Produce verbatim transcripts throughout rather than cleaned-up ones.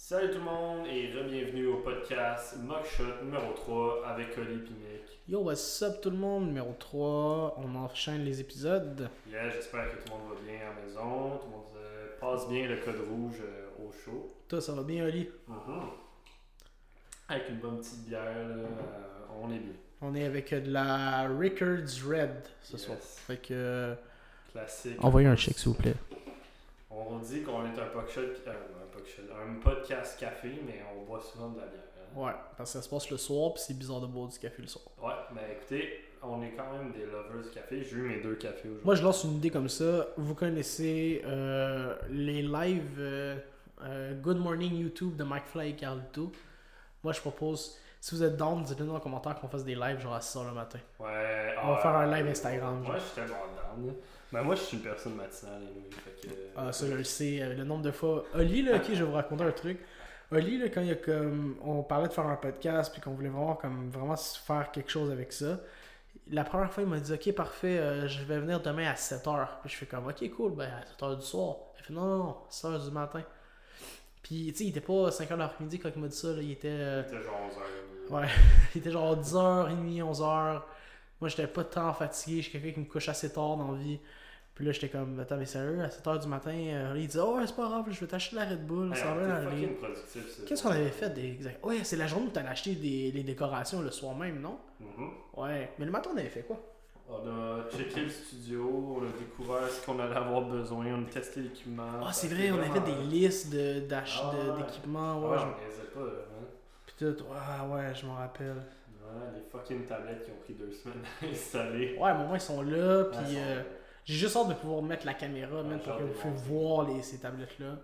Salut tout le monde et re-bienvenue au podcast Mugshot numéro trois avec Oli et Nick. Yo, what's up tout le monde? Numéro trois, on enchaîne les épisodes. Yeah, j'espère que tout le monde va bien à la maison, tout le monde euh, passe bien le code rouge euh, au show. Toi, ça va bien, Oli? Mm-hmm. Avec une bonne petite bière, là, euh, on est bien. On est avec euh, de la Rickards Red ce Yes. soir. Fait que. euh, Classique. Envoyez un chèque, s'il vous plaît. On dit qu'on est un podcast, euh, un, podcast un podcast café, mais on boit souvent de la bière. Hein? Ouais, parce que ça se passe le soir, puis c'est bizarre de boire du café le soir. Ouais, mais écoutez, on est quand même des lovers du café. J'ai eu mes deux cafés aujourd'hui. Moi, je lance une idée comme ça. Vous connaissez euh, les lives euh, euh, Good Morning YouTube de McFly et Carlito. Moi, je propose, si vous êtes down, dites-le dans les commentaires qu'on fasse des lives genre à six heures le matin. Ouais, On va ah, faire un live Instagram. Moi, Genre. je suis tellement down. là. Ben, moi, je suis une personne matinale. Anyway, fait que, Ah, ça, je le sais. euh, Le nombre de fois. Oli, là, ok, je vais vous raconter un truc. Oli, là, quand il y a comme. On parlait de faire un podcast, puis qu'on voulait vraiment, comme, vraiment se faire quelque chose avec ça. La première fois, il m'a dit, ok, parfait, euh, je vais venir demain à sept heures. Puis je fais comme, ok, cool, ben à sept heures du soir. Il fait, non, non, non, sept heures du matin. Puis, tu sais, il était pas cinq heures de l'après-midi quand il m'a dit ça, là, il était. euh, C'était genre onze heures. Ouais, il était genre dix heures trente, onze heures. Moi, j'étais pas tant fatigué. Je suis quelqu'un qui me couche assez tard dans la vie. Puis là, j'étais comme, attends, mais sérieux, à sept heures du matin, euh, là, il dit, oh, ouais, c'est pas grave, je vais t'acheter de la Red Bull, ça va bien aller. fucking productif, ça. Qu'est-ce qu'on avait fait des exact? Ouais, c'est la journée où t'allais acheter des, les décorations le soir même, non? Mm-hmm. Ouais, mais le matin, on avait fait quoi? On a checké le studio, on a découvert ce qu'on allait avoir besoin, on a testé l'équipement. Ah, c'est Ça, vrai, on avait vraiment- fait des listes de, d'ach- Ah, de- ouais. d'équipements, Ah, ouais. on je- niaisait pas, hein. Puis tout, ah ouais, je m'en rappelle. Ouais, les fucking tablettes qui ont pris deux semaines à installer. Ouais, mais au moins, ils sont là, Ah, puis ils sont- euh, j'ai juste hâte de pouvoir mettre la caméra, Ouais, même j'ai pour hâte que de vous puissiez voir. voir les, ces tablettes-là.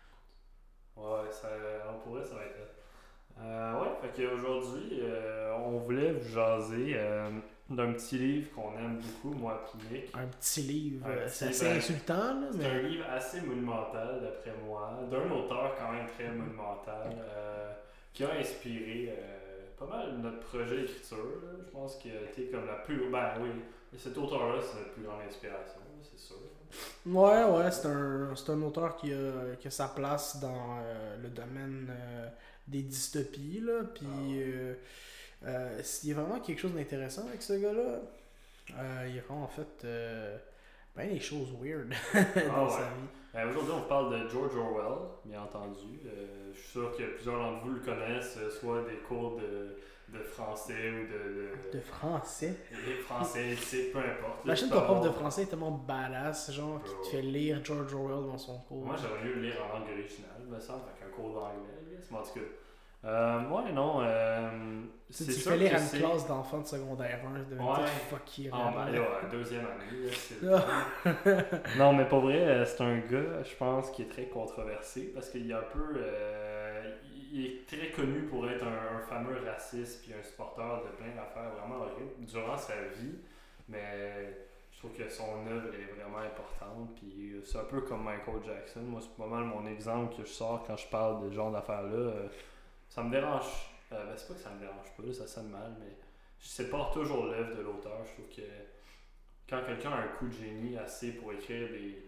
Ouais, ça, on pourrait, ça va être. Euh, ouais, fait qu'aujourd'hui, euh, on voulait vous jaser euh, d'un petit livre qu'on aime beaucoup, moi et Nick. Un petit livre, Un euh, petit c'est assez livre, insultant, là, C'est un mais... livre assez monumental, d'après moi, d'un auteur quand même très monumental, euh, qui a inspiré euh, pas mal notre projet d'écriture. là. Je pense qu'il a été comme la plus. Ben oui, cet auteur-là, c'est notre plus grande inspiration, c'est sûr. Ouais, ouais, c'est un, c'est un auteur qui a, qui a sa place dans euh, le domaine euh, des dystopies, là, puis Ah ouais. euh, euh, il y a vraiment quelque chose d'intéressant avec ce gars-là. Euh, il y a vraiment, en fait, euh, ben des choses weird dans ouais. sa vie. Euh, Aujourd'hui, on parle de George Orwell, bien entendu. Euh, je suis sûr que plusieurs d'entre vous le connaissent, euh, soit des cours de, de français ou de. de, De français. de français, c'est peu importe. Imagine Tu ton peux prof de avoir- français est tellement badass, genre, qui te fait lire George Orwell dans son cours. Moi, j'aurais mieux le lire en langue originale, me semble, avec un cours d'anglais. Mais en tout cas. Euh, ouais, non. Euh, Tu, c'est tu sûr fais lire que à une c'est- classe d'enfants de secondaire un, de Ouais. tout fucké. Ah, vraiment. ben, là, ouais, deuxième année. là, c'est- Ah. Non, mais pour vrai, euh, c'est un gars, je pense, qui est très controversé parce qu'il est un peu. euh, il est très connu pour être un, un fameux raciste puis un supporter de plein d'affaires vraiment horribles durant sa vie. Mais je trouve que son œuvre est vraiment importante. Puis euh, c'est un peu comme Michael Jackson. Moi, c'est pas mal mon exemple que je sors quand je parle de ce genre d'affaires-là. Euh, ça me dérange. Euh, ben, c'est pas que ça me dérange pas, là, ça sonne mal, mais je sépare toujours l'œuvre de l'auteur. Je trouve que quand quelqu'un a un coup de génie assez pour écrire des.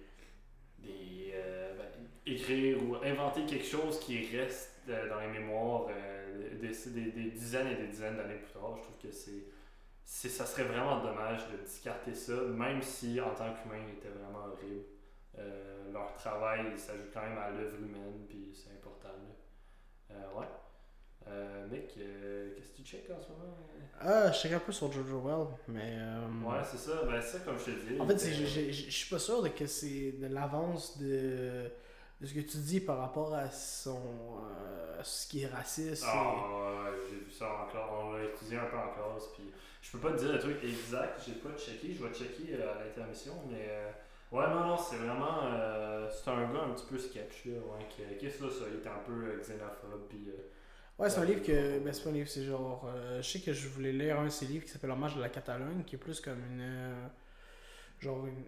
des euh, ben, écrire ou inventer quelque chose qui reste euh, dans les mémoires euh, des, des, des dizaines et des dizaines d'années plus tard, je trouve que c'est. c'est ça serait vraiment dommage de discarter ça, même si en tant qu'humain, il était vraiment horrible. Euh, leur travail, il s'ajoute quand même à l'œuvre humaine, puis c'est important. Là. Euh, ouais. Euh, mec, euh, qu'est-ce que tu checkes en ce moment? Ah, je check un peu sur George Orwell, mais... euh, Ouais, c'est ça. Ben, c'est ça, comme je te dis. En fait, c'est- euh, je je- je- je suis pas sûr de que c'est de l'avance de, de ce que tu dis par rapport à son euh, à ce qui est raciste. Ah, et- ouais, j'ai vu ça en classe. On l'a étudié un peu en classe. Puis je peux pas te dire le truc exact. J'ai pas checké. Je vais checker euh, à l'intermission. Mais euh, ouais, non, non, c'est vraiment. Euh, c'est un gars un petit peu sketch. Là, ouais, qui, qui est ça, ça. Il est un peu euh, xénophobe. Puis. Euh, Ouais, c'est un Ouais. livre que. Ben, c'est pas un livre, c'est genre. euh, je sais que je voulais lire un de ses livres qui s'appelle Hommage de la Catalogne, qui est plus comme une. euh, genre une.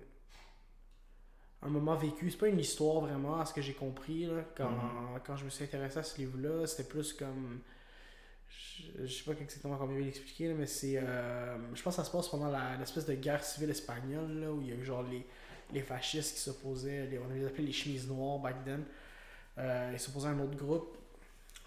Un moment vécu. C'est pas une histoire vraiment, à ce que j'ai compris, là, quand, Mhm. quand je me suis intéressé à ce livre-là. C'était plus comme. Je, je sais pas exactement comment il l'expliquer, là, mais c'est. euh, je pense que ça se passe pendant la- l'espèce de guerre civile espagnole, là, où il y a eu genre les, les fascistes qui s'opposaient. Les, on les appelait les chemises noires back then. Euh, ils s'opposaient à un autre groupe.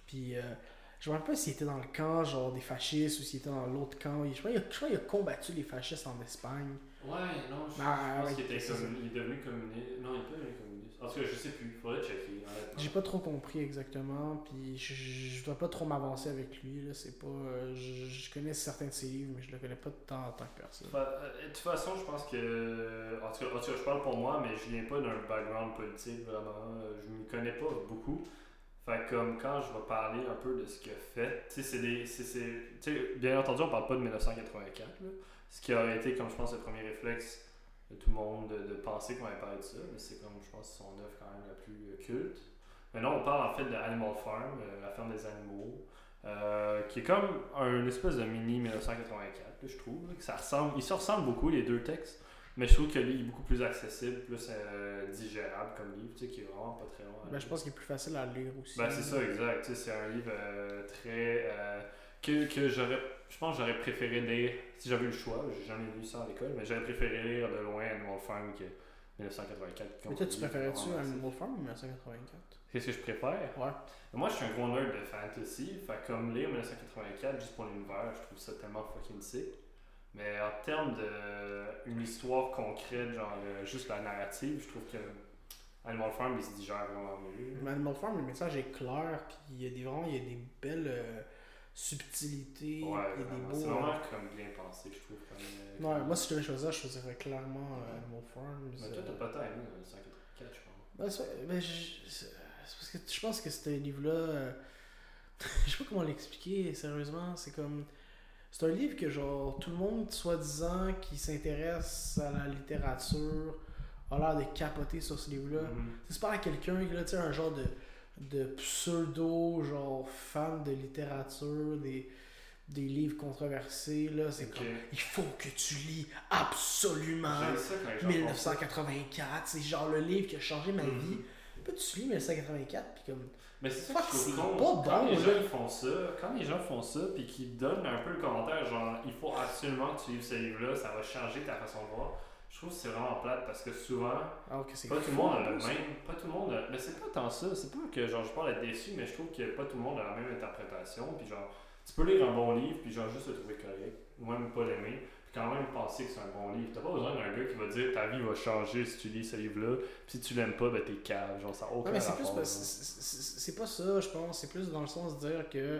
Puis euh, je me rappelle pas s'il était dans le camp genre des fascistes ou s'il était dans l'autre camp. Je crois qu'il a, je crois qu'il a combattu les fascistes en Espagne. Ouais, non, je, Ah, je pense ouais, qu'il était c'est comme, ça. il est devenu communiste. Non, il est pas devenu communiste. En tout cas, je sais plus. Faudrait checker. honnêtement. J'ai pas trop compris exactement, puis je, je, je dois pas trop m'avancer avec lui, là, c'est pas... euh, je, je connais certains de ses livres, mais je le connais pas tant en tant que personne. Fa- euh, De toute façon, je pense que. En tout, cas, en tout cas, je parle pour moi, mais je viens pas d'un background politique vraiment. Euh, Je m'y connais pas beaucoup. Fait que comme quand je vais parler un peu de ce qu'il a fait, tu sais, c'est des. c'est- c'est- tu sais, bien entendu, on parle pas de mille neuf cent quatre-vingt-quatre, là, ce qui aurait été, comme je pense, le premier réflexe de tout le monde de, de penser qu'on allait parler de ça, mais c'est comme, je pense, son œuvre quand même la plus euh, culte. Maintenant, on parle en fait de Animal Farm, euh, la ferme des animaux, euh, qui est comme un espèce de mini mille neuf cent quatre-vingt-quatre, là, je trouve. Là, que ça ressemble, ils se ressemblent beaucoup, les deux textes, mais je trouve que lui, il est beaucoup plus accessible, plus euh, digérable comme livre, tu sais, qui est vraiment pas très long. à Ben, lire. je pense qu'il est plus facile à lire aussi. Ben, c'est ça, exact. Tu sais, c'est un livre euh, très. euh, que, que j'aurais. Je pense que j'aurais préféré lire, si j'avais eu le choix, j'ai jamais lu ça à l'école, mais j'aurais préféré lire de loin Animal Farm que mille neuf cent quatre-vingt-quatre. Mais toi, tu préférais-tu un Animal Farm ou mille neuf cent quatre-vingt-quatre? Qu'est-ce que je préfère? Ouais. Moi, je suis un gros nerd de fantasy, fait que comme lire mille neuf cent quatre-vingt-quatre juste pour l'univers, je trouve ça tellement fucking sick. Mais en termes d'une histoire concrète, genre euh, juste la narrative, je trouve que Animal Farm, il se digère vraiment mieux. Mais Animal Farm, le message est clair, puis il y a des, vraiment, il y a des belles euh, subtilités, Ouais, puis il y a des vraiment. beaux... C'est euh, vraiment comme bien pensé, je trouve. Comme, euh, Ouais, moi, si je devais choisir, je choisirais clairement euh, Animal Farm. Mais toi, t'as pas tant aimé mille neuf cent quatre-vingt-quatre, je pense. Ben, c'est, ben, je- c'est c'est parce que je pense que ce livre-là, euh, je sais pas comment l'expliquer, sérieusement, c'est comme, c'est un livre que genre, tout le monde, soi-disant, qui s'intéresse à la littérature, a l'air de capoter sur ce livre-là. Mhm. C'est pas à quelqu'un, là, tu sais, un genre de, de pseudo, genre, fan de littérature, des, des livres controversés, là, c'est Ok. comme, il faut que tu lis absolument J'aime ça quand les gens mille font neuf cent ça. quatre-vingt-quatre, c'est genre le livre qui a changé ma Mhm. vie. Puis tu lis mille neuf cent quatre-vingt-quatre, puis comme, Mais c'est ça Fuck, que je c'est trouve pas con. Quand bon, les là. gens ils font ça, quand les gens font ça, puis qu'ils donnent un peu le commentaire, genre, il faut absolument que tu lises ce livre-là, ça va changer ta façon de voir. Je trouve que c'est vraiment plate parce que souvent, alors que c'est pas tout le fou, monde en a le plus. même. Pas tout le monde a- Mais c'est pas tant ça. C'est pas que genre je parle d'être déçu, mais je trouve que pas tout le monde a la même interprétation. Puis genre, tu peux lire un bon livre, puis genre juste le trouver correct, ou même pas l'aimer, puis quand même penser que c'est un bon livre. T'as pas besoin d'un gars qui va dire ta vie va changer si tu lis ce livre-là, puis si tu l'aimes pas, ben t'es cave. Genre, ça a aucun Non, mais c'est plus rapport. parce- genre. c'est- c'est c'est pas ça, je pense. C'est plus dans le sens de dire que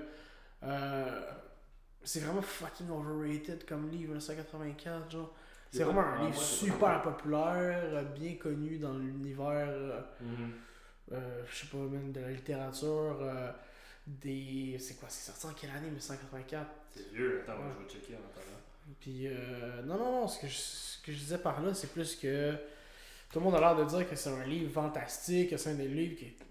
euh, c'est vraiment fucking overrated comme livre, mille neuf cent quatre-vingt-quatre, genre. C'est C'est vraiment pas- un ah, livre moi, c'est super pas- populaire, euh, bien connu dans l'univers, euh, Mhm. euh, je sais pas, même de la littérature, euh, des... C'est quoi, c'est sorti en quelle année, mille neuf cent quatre-vingt-quatre? C'est vieux, attends, Ouais. moi, je vais checker en attendant. Puis, euh, non, non, non, ce que, je, ce que je disais par là, c'est plus que tout le monde a l'air de dire que c'est un livre fantastique, que c'est un des livres qui est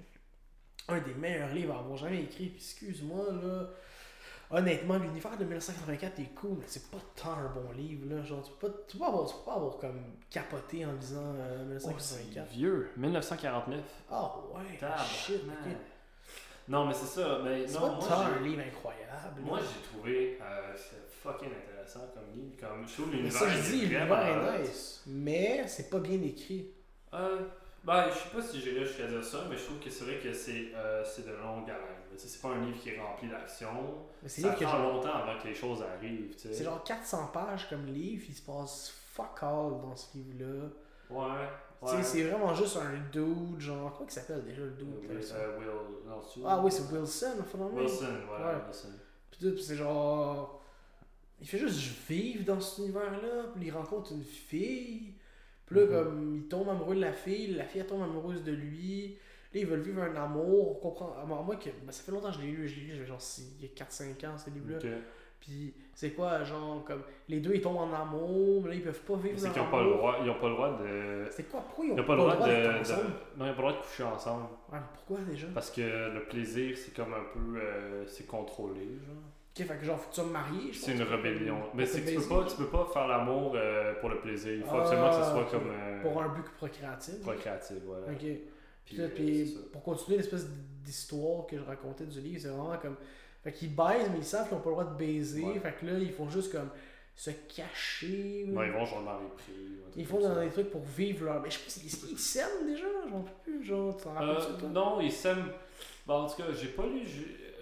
un des meilleurs livres à avoir jamais écrit. Puis, excuse-moi, là, honnêtement, l'univers de mille neuf cent quatre-vingt-quatre est cool, mais c'est pas tant un bon livre, là. Genre, tu peux pas, tu peux pas, avoir, tu peux pas avoir comme capoté en lisant euh, mille neuf cent Oh, c'est quatre-vingt-quatre. vieux, mille neuf cent quarante-neuf. Ah ouais, Tabarnak. shit, ok. Non, mais c'est ça. Mais C'est non, pas moi, tant j'ai- un livre incroyable. Moi, là. j'ai trouvé euh, c'est fucking intéressant comme livre. Comme, je trouve Mais l'univers ça, je il dis, est l'univers vraiment est hot. nice, mais c'est pas bien écrit. Euh, ben, je sais pas si j'irais jusqu'à dire ça, mais je trouve que c'est vrai que c'est euh, c'est de longue haleine. Tu sais, c'est pas un livre qui est rempli d'action. Mais c'est Ça livre que prend genre. longtemps avant que les choses arrivent. Tu sais. C'est genre quatre cents pages comme livre, il se passe fuck all dans ce livre-là. Ouais. Tu sais, Ouais. c'est vraiment juste un dude, genre, quoi qu'il s'appelle déjà le dude? Euh, là, Will, ça? euh, Will- non, c'est- Ah oui, c'est Wilson, finalement. Wilson, voilà, Ouais. Wilson. Puis tout, puis c'est genre. Il fait juste vivre dans cet univers-là, puis il rencontre une fille. Puis là, Mhm. comme, il tombe amoureux de la fille, la fille elle tombe amoureuse de lui. Là, ils veulent vivre un amour, on comprend. Ah, moi, moi, que, ben, ça fait longtemps que je l'ai lu, je l'ai lu, j'avais genre six- il y a quatre cinq ans, ce livre-là. Ok. Puis c'est quoi, genre, comme, les deux ils tombent en amour, mais là ils peuvent pas vivre Mais c'est dans qu'ils n'ont pas le droit, ils ont pas le droit de. C'est quoi, pourquoi ils ont Ils n'ont pas le droit de, d'être de- ensemble? Non, ils n'ont pas le droit de coucher ensemble. Ouais, mais pourquoi déjà? Parce que le plaisir, c'est comme un peu. euh, c'est contrôlé, genre. Ok, fait que genre, faut que tu sois marié, je C'est pense, une pour- rébellion. pour Mais te c'est que tu peux baiser. pas, tu peux pas faire l'amour euh, pour le plaisir. Il faut Ah, absolument que ce soit ok. comme. euh, Pour un but procréatif. procréatif, voilà. Ok. Puis, Puis, là, euh, puis c'est ça. pour continuer l'espèce d'histoire que je racontais du livre, c'est vraiment comme. Fait qu'ils baisent, mais ils savent qu'ils ont pas le droit de baiser. Ouais. Fait que là, ils font juste comme se cacher. Non, ils vont genre dans les prix. ou un truc Ils font comme dans ça. des trucs pour vivre leur. Mais je sais pas, est-ce qu'ils s'aiment déjà? J'en peux plus, genre, tu t'en rappelles-tu, Euh, toi? non, ils s'aiment. Bon, en tout cas, j'ai pas lu. j'ai-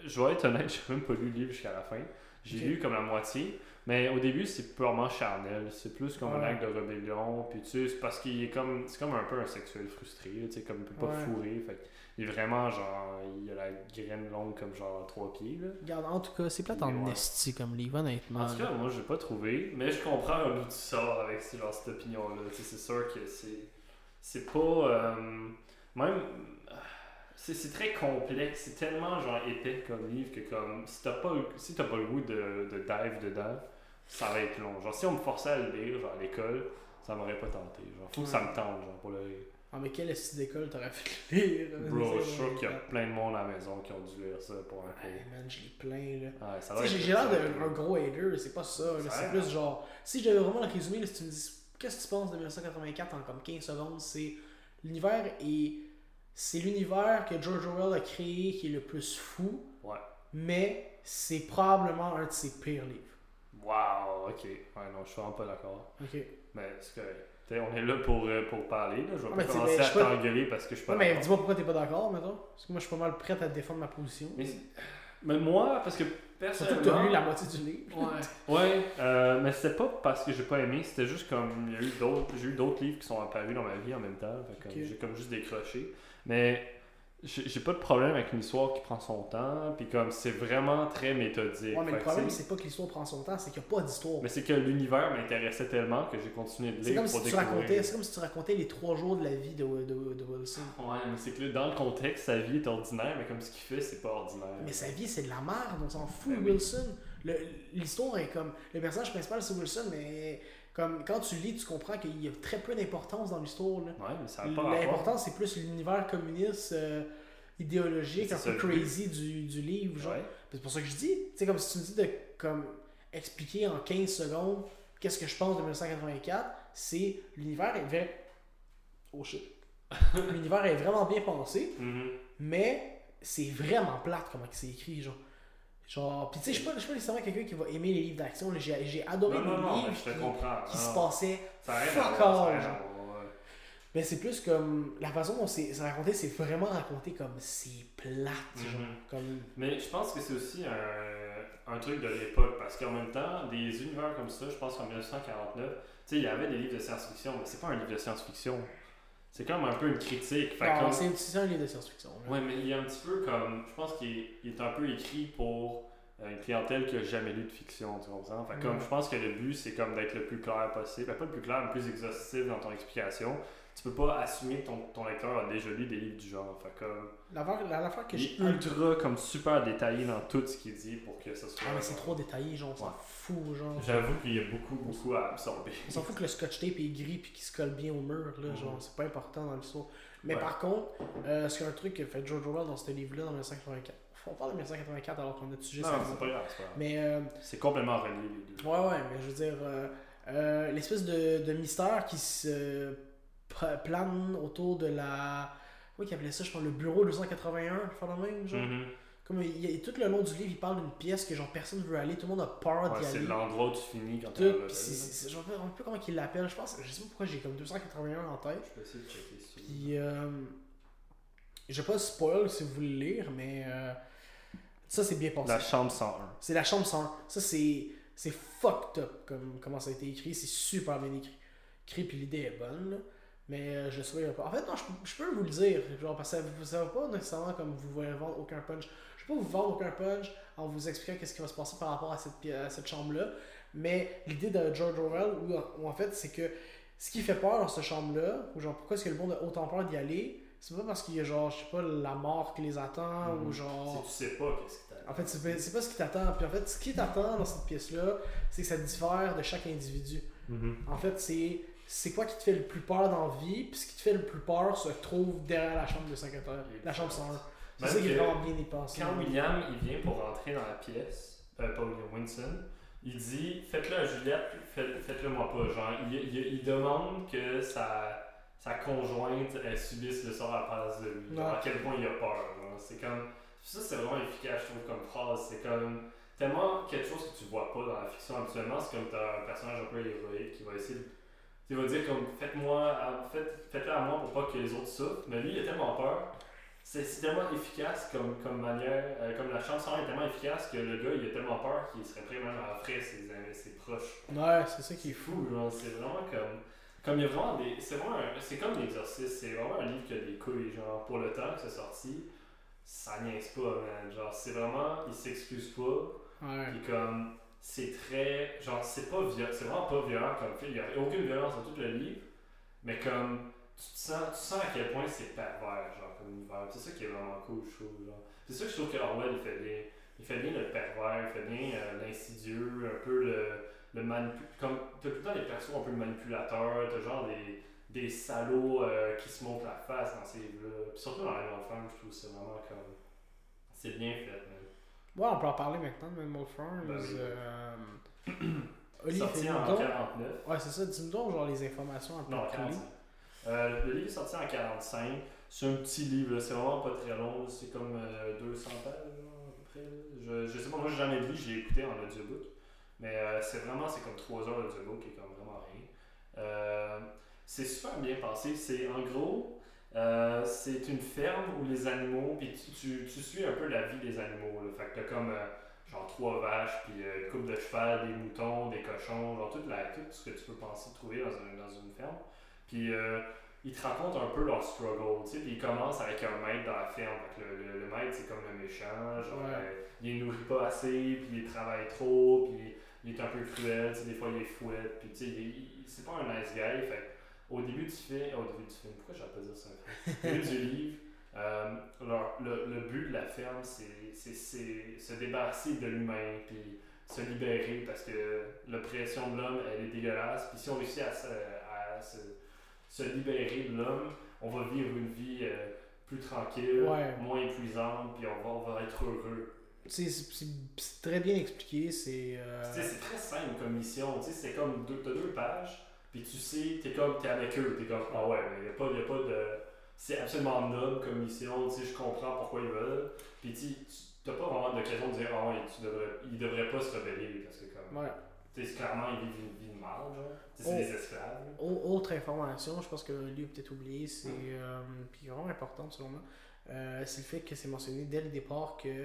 je vais être honnête, j'ai même pas lu le livre jusqu'à la fin. J'ai Okay. lu comme la moitié. Mais au début, c'est purement charnel. C'est plus comme Ouais. un acte de rébellion. Puis tu sais, c'est parce qu'il est comme. C'est comme un peu un sexuel frustré. Tu sais, comme il peut pas Ouais. fourrer. Fait il est vraiment genre. Il a la graine longue comme genre trois pieds. Là. Regarde, en tout cas, c'est plate en Ouais. esti comme livre, honnêtement. En tout cas, moi, j'ai pas trouvé. Mais je comprends d'où tu sors avec ce- genre, cette opinion-là. Tu sais, c'est sûr que c'est. C'est pas. euh, même. C'est, c'est très complexe. C'est tellement genre épais comme livre que comme. Si t'as pas, le- si t'as pas le goût de, de dive dedans, ça va être long. Genre, si on me forçait à le lire, genre à l'école, ça m'aurait pas tenté. Genre, faut que ça me tente, genre, pour le lire. Ah, mais quelle esti d'école t'aurais fait lire? Bro, je suis sûr qu'il y a plein de monde à la maison qui ont dû lire ça pour un Hey cours. man, je l'ai plein là. Ouais, ça Tu va sais, être- j'ai j'ai l'air ça va être- d'un un gros hater, c'est pas ça. là, Ça C'est a plus l'air. genre. Si je devais vraiment le résumer, là, si tu me dis qu'est-ce que tu penses de dix-neuf cent quatre-vingt-quatre en comme quinze secondes, c'est l'univers est. C'est l'univers que George Orwell a créé qui est le plus fou, Ouais. mais c'est probablement un de ses pires livres. Wow, ok. Ouais, non, je suis vraiment pas d'accord. Ok. Mais c'est correct. T'sais, on est là pour, euh, pour parler. Là. Je vais Ah, pas mais t'sais, commencer ben, je à suis pas- t'engueuler parce que je suis pas Ouais, mais d'accord. dis-moi pourquoi t'es pas d'accord, mettons. Parce que moi je suis pas mal prête à défendre ma position. Mais, mais moi, parce que Surtout personnellement. que t'as lu la moitié du livre. Ouais, ouais euh, mais c'était pas parce que j'ai pas aimé, c'était juste comme il y a eu d'autres, j'ai eu d'autres livres qui sont apparus dans ma vie en même temps, fait comme, Ok. j'ai comme juste décroché. Mais j'ai j'ai pas de problème avec une histoire qui prend son temps, puis comme c'est vraiment très méthodique. Ouais, mais Fait le que problème, c'est- c'est pas que l'histoire prend son temps, c'est qu'il n'y a pas d'histoire. mais c'est que l'univers m'intéressait tellement que j'ai continué de C'est lire comme, pour si tu découvrir. racontais, c'est comme si tu racontais les trois jours de la vie de, de, de Wilson. Ouais, mais c'est que là, dans le contexte, sa vie est ordinaire, mais comme ce qu'il fait, c'est pas ordinaire. Mais sa vie, c'est de la merde, on s'en fout, Ben oui. Wilson. Le- L'histoire est comme. Le personnage principal, c'est Wilson, mais comme quand tu lis, tu comprends qu'il y a très peu d'importance dans l'histoire. là. Ouais, mais ça a pas rapport. L'important, c'est plus l'univers communiste, euh, idéologique, C'est un ça peu le but. crazy du, du livre. Genre. Ouais. C'est pour ça que je dis, c'est comme si tu me dis de comme, expliquer en quinze secondes qu'est-ce que je pense de dix-neuf cent quatre-vingt-quatre, c'est l'univers est vrai. Oh shit. L'univers est vraiment bien pensé, Mhm. mais c'est vraiment plate comment c'est écrit, genre. Genre, pis tu sais, je suis pas, je suis pas nécessairement quelqu'un qui va aimer les livres d'action, là. j'ai j'ai adoré Non, non, les non, mais livres je te qui, comprends. qui Non, se non. passaient Ça a rien à fuck voir, ça a all, rien à genre. voir, ouais. Mais c'est plus comme, la façon dont c'est c'est raconté, c'est vraiment raconté comme c'est plate, genre. Mhm. Comme, Mais je pense que c'est aussi un, un truc de l'époque, parce qu'en même temps, des univers comme ça, je pense qu'en dix-neuf cent quarante-neuf, tu sais, il y avait des livres de science-fiction, mais c'est pas un livre de science-fiction. C'est comme un peu une critique. Fait non, comme- c'est c'est un livre de science-fiction. là. Ouais, mais il est un petit peu comme. Je pense qu'il est, il est un peu écrit pour euh, une clientèle qui a jamais lu de fiction, tu comprends? Fait comme Ouais. je pense que le but, c'est comme d'être le plus clair possible. Ben, pas le plus clair, mais le plus exhaustif dans ton explication. Tu peux pas assumer que ton, ton lecteur a déjà lu des livres du genre. Fait comme. L'affaire la- l'affaire que Il j'ai est ultra comme super détaillé dans tout ce qu'il dit pour que ça soit. Ah, mais c'est trop détaillé, genre, on s'en Ouais. fout, genre. J'avoue qu'il y a beaucoup, beaucoup à absorber. On s'en fout que le scotch tape est gris puis qu'il se colle bien au mur, là, Mhm. genre, c'est pas important dans l'histoire. Mais Ouais. par contre, euh, c'est un truc que fait George Orwell dans ce livre-là, dans dix-neuf cent quatre-vingt-quatre. On parle de dix-neuf cent quatre-vingt-quatre alors qu'on a sujet Non, ça. c'est pas grave, c'est pas grave. Mais, euh, C'est complètement relié les deux. ouais, ouais, mais je veux dire, euh, euh, l'espèce de, de mystère qui se pr- plane autour de la. Comment ils appelaient ça, je pense, le bureau deux cent quatre-vingt-un, faire le même, genre. Mhm. Comme il y a, tout le long du livre, il parle d'une pièce que genre personne veut aller, tout le monde a peur Ouais, d'y c'est aller. l'endroit où tu finis quand Tout, t'es pis c'est, c'est, c'est- je me rappelle un peu comment il l'appelle, je pense, je sais pas pourquoi j'ai comme deux cent quatre-vingt-un en tête. Je peux essayer de checker ça. Puis, euh, je vais pas spoil si vous voulez le lire, mais euh, ça c'est bien pensé. La chambre cent un. C'est la chambre cent un. Ça c'est, c'est fucked up comme comment ça a été écrit, c'est super bien écrit. Écrit puis l'idée est bonne, là. Mais euh, je le souviens pas. En fait, non, je, je peux vous le dire, genre, parce que ça, ça va pas nécessairement comme vous voulez vendre aucun punch. Je peux pas vous vendre aucun punch en vous expliquant qu'est-ce qui va se passer par rapport à cette, pi- à cette chambre-là. Mais l'idée de George Orwell, où, où en fait, c'est que ce qui fait peur dans cette chambre-là, ou genre pourquoi est-ce que le monde a autant peur d'y aller, c'est pas parce qu'il y a genre, je sais pas, la mort qui les attend, Mhm. ou genre. Si tu sais pas qu'est-ce qui t'arrive. En fait, c'est pas, c'est pas ce qui t'attend. Puis en fait, ce qui t'attend dans cette pièce-là, c'est que ça diffère de chaque individu. Mhm. En fait, c'est c'est quoi qui te fait le plus peur dans la vie, puis ce qui te fait le plus peur se trouve derrière la chambre de cinq heures, la chambre cent un. C'est Même ça qui est que vraiment bien dépensé. Quand William il vient pour rentrer dans la pièce, euh, pas William Winston, il dit faites-le à Juliette, faites- faites-le moi pas. Genre, il, il, il demande que sa, sa conjointe elle subisse le sort à la place de lui. Genre, Ouais. à quel point il a peur. genre. C'est comme. Ça, c'est vraiment efficace, je trouve, comme phrase. C'est comme. Tellement quelque chose que tu vois pas dans la fiction habituellement, c'est comme t'as un personnage un peu héroïque qui va essayer de. Il va dire comme faites-moi, à- faites, faites-le à moi pour pas que les autres souffrent. Mais lui, il a tellement peur c'est, c'est tellement efficace comme, comme manière, euh, comme la chanson est tellement efficace que le gars il a tellement peur qu'il serait prêt même à offrir ses, ses proches. Ouais, c'est ça qui C'est est fou. fou, genre, c'est vraiment comme. Comme il y a vraiment des. C'est vraiment un- c'est comme l'exorciste, c'est vraiment un livre qui a des couilles, genre, pour le temps que c'est sorti, ça niaise pas, man. Genre, c'est vraiment. Il s'excuse pas, Ouais. pis comme. C'est très. Genre, c'est pas violent, c'est vraiment pas violent comme film, il y a aucune violence dans tout le livre, mais comme. Tu te sens, tu sens à quel point c'est pervers, genre, comme univers. C'est ça qui est vraiment cool, je trouve, genre. C'est ça que je trouve que Orwell, il fait bien. Il fait bien le pervers, il fait bien euh, l'insidieux, un peu le le manipu- comme t'as tout le temps des persos un peu manipulateurs, t'as genre des, des salauds euh, qui se montrent la face dans ces livres-là. Puis surtout dans Animal Farm, je trouve que c'est vraiment comme. C'est bien fait, man. Ouais, on peut en parler maintenant de Animal Farm. Ben oui. euh... Oli, Sorti fais-nous en donc- quarante-neuf. Ouais, c'est ça. Dis-nous donc genre les informations un peu Non, clés. quarante-cinq. Euh, le livre est sorti en quarante-cinq. C'est un petit livre, là, c'est vraiment pas très long. C'est comme euh, deux cents pages, genre, à peu près. Je, je sais pas, moi j'ai jamais lu, j'ai écouté en audiobook. Mais euh, c'est vraiment, c'est comme trois heures d'audiobook qui est comme vraiment rien. Euh, c'est super bien pensé. C'est en gros, euh, c'est une ferme où les animaux, puis tu, tu, tu suis un peu la vie des animaux. Là. Fait que t'as comme euh, genre trois vaches, puis euh, une couple de cheval, des moutons, des cochons, genre tout, la, tout ce que tu peux penser de trouver dans, un, dans une ferme. Puis euh, ils te racontent un peu leur struggle, tu sais, puis ils commencent avec un maître dans la ferme. Fait que le, le, le maître, c'est comme le méchant, genre Ouais. euh, il les nourrit pas assez, puis il travaille trop, puis il est un peu cruel, tu sais, des fois il est fouette, puis tu sais, il, il, c'est pas un nice guy. Fait au début du film, au début du film, pourquoi j'allais pas dire ça? Au début du livre, euh, leur, le, le but de la ferme, c'est, c'est, c'est se débarrasser de l'humain, puis se libérer, parce que l'oppression de l'homme, elle est dégueulasse, puis si on réussit à, se, à se, se libérer de l'homme, on va vivre une vie euh, plus tranquille, Ouais. moins épuisante, puis on va, on va être heureux. C'est, c'est, c'est très bien expliqué. C'est. euh, Tu sais, c'est très simple comme mission. Tu sais, c'est comme deux, t'as deux pages, puis tu sais, t'es comme, t'es avec eux, t'es comme, ah ouais, mais y a pas, y a pas de. C'est absolument noble comme mission, tu sais, je comprends pourquoi ils veulent. Puis tu sais, t'as pas vraiment d'occasion de dire, ah ouais, tu devrais, ils devraient pas se rebeller, parce que comme. Ouais. Tu sais, clairement, ils vivent une vie de mal, genre. Tu sais, c'est Oh. des esclaves. là. Au- Autre information, je pense que lui a peut-être oublié, c'est euh, puis vraiment importante selon moi, euh, c'est le fait que c'est mentionné dès le départ que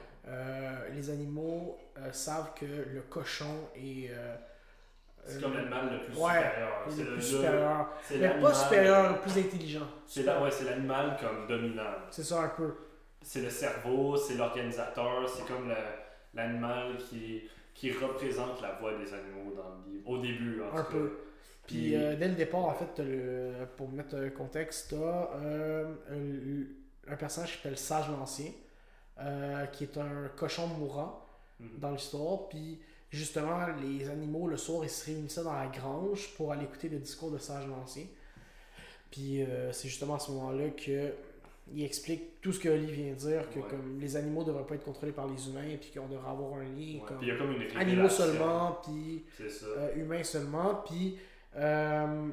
euh, les animaux euh, savent que le cochon est. euh, C'est euh, comme l'animal le plus ouais, supérieur. est C'est le plus le- supérieur. C'est Mais l'animal- pas supérieur, plus intelligent. C'est la- ouais, c'est l'animal comme dominant. C'est ça un peu. C'est le cerveau, c'est l'organisateur, c'est comme le- l'animal qui, qui représente la voix des animaux dans le livre. Au début, en Un tout peu. cas. Puis euh, dès le départ, en fait, t'as le, pour mettre un contexte, t'as euh, un, un personnage qui s'appelle Sage l'Ancien, euh, qui est un cochon mourant Mhm. dans l'histoire. Puis justement, les animaux, le soir, ils se réunissaient dans la grange pour aller écouter le discours de Sage l'Ancien. Puis euh, c'est justement à ce moment-là que il explique tout ce que Oli vient de dire, que Ouais. comme les animaux ne devraient pas être contrôlés par les humains, puis qu'on devrait avoir un lien Ouais, comme puis il y a comme une animaux révélation. seulement, puis C'est ça. euh, humains seulement. Puis euh,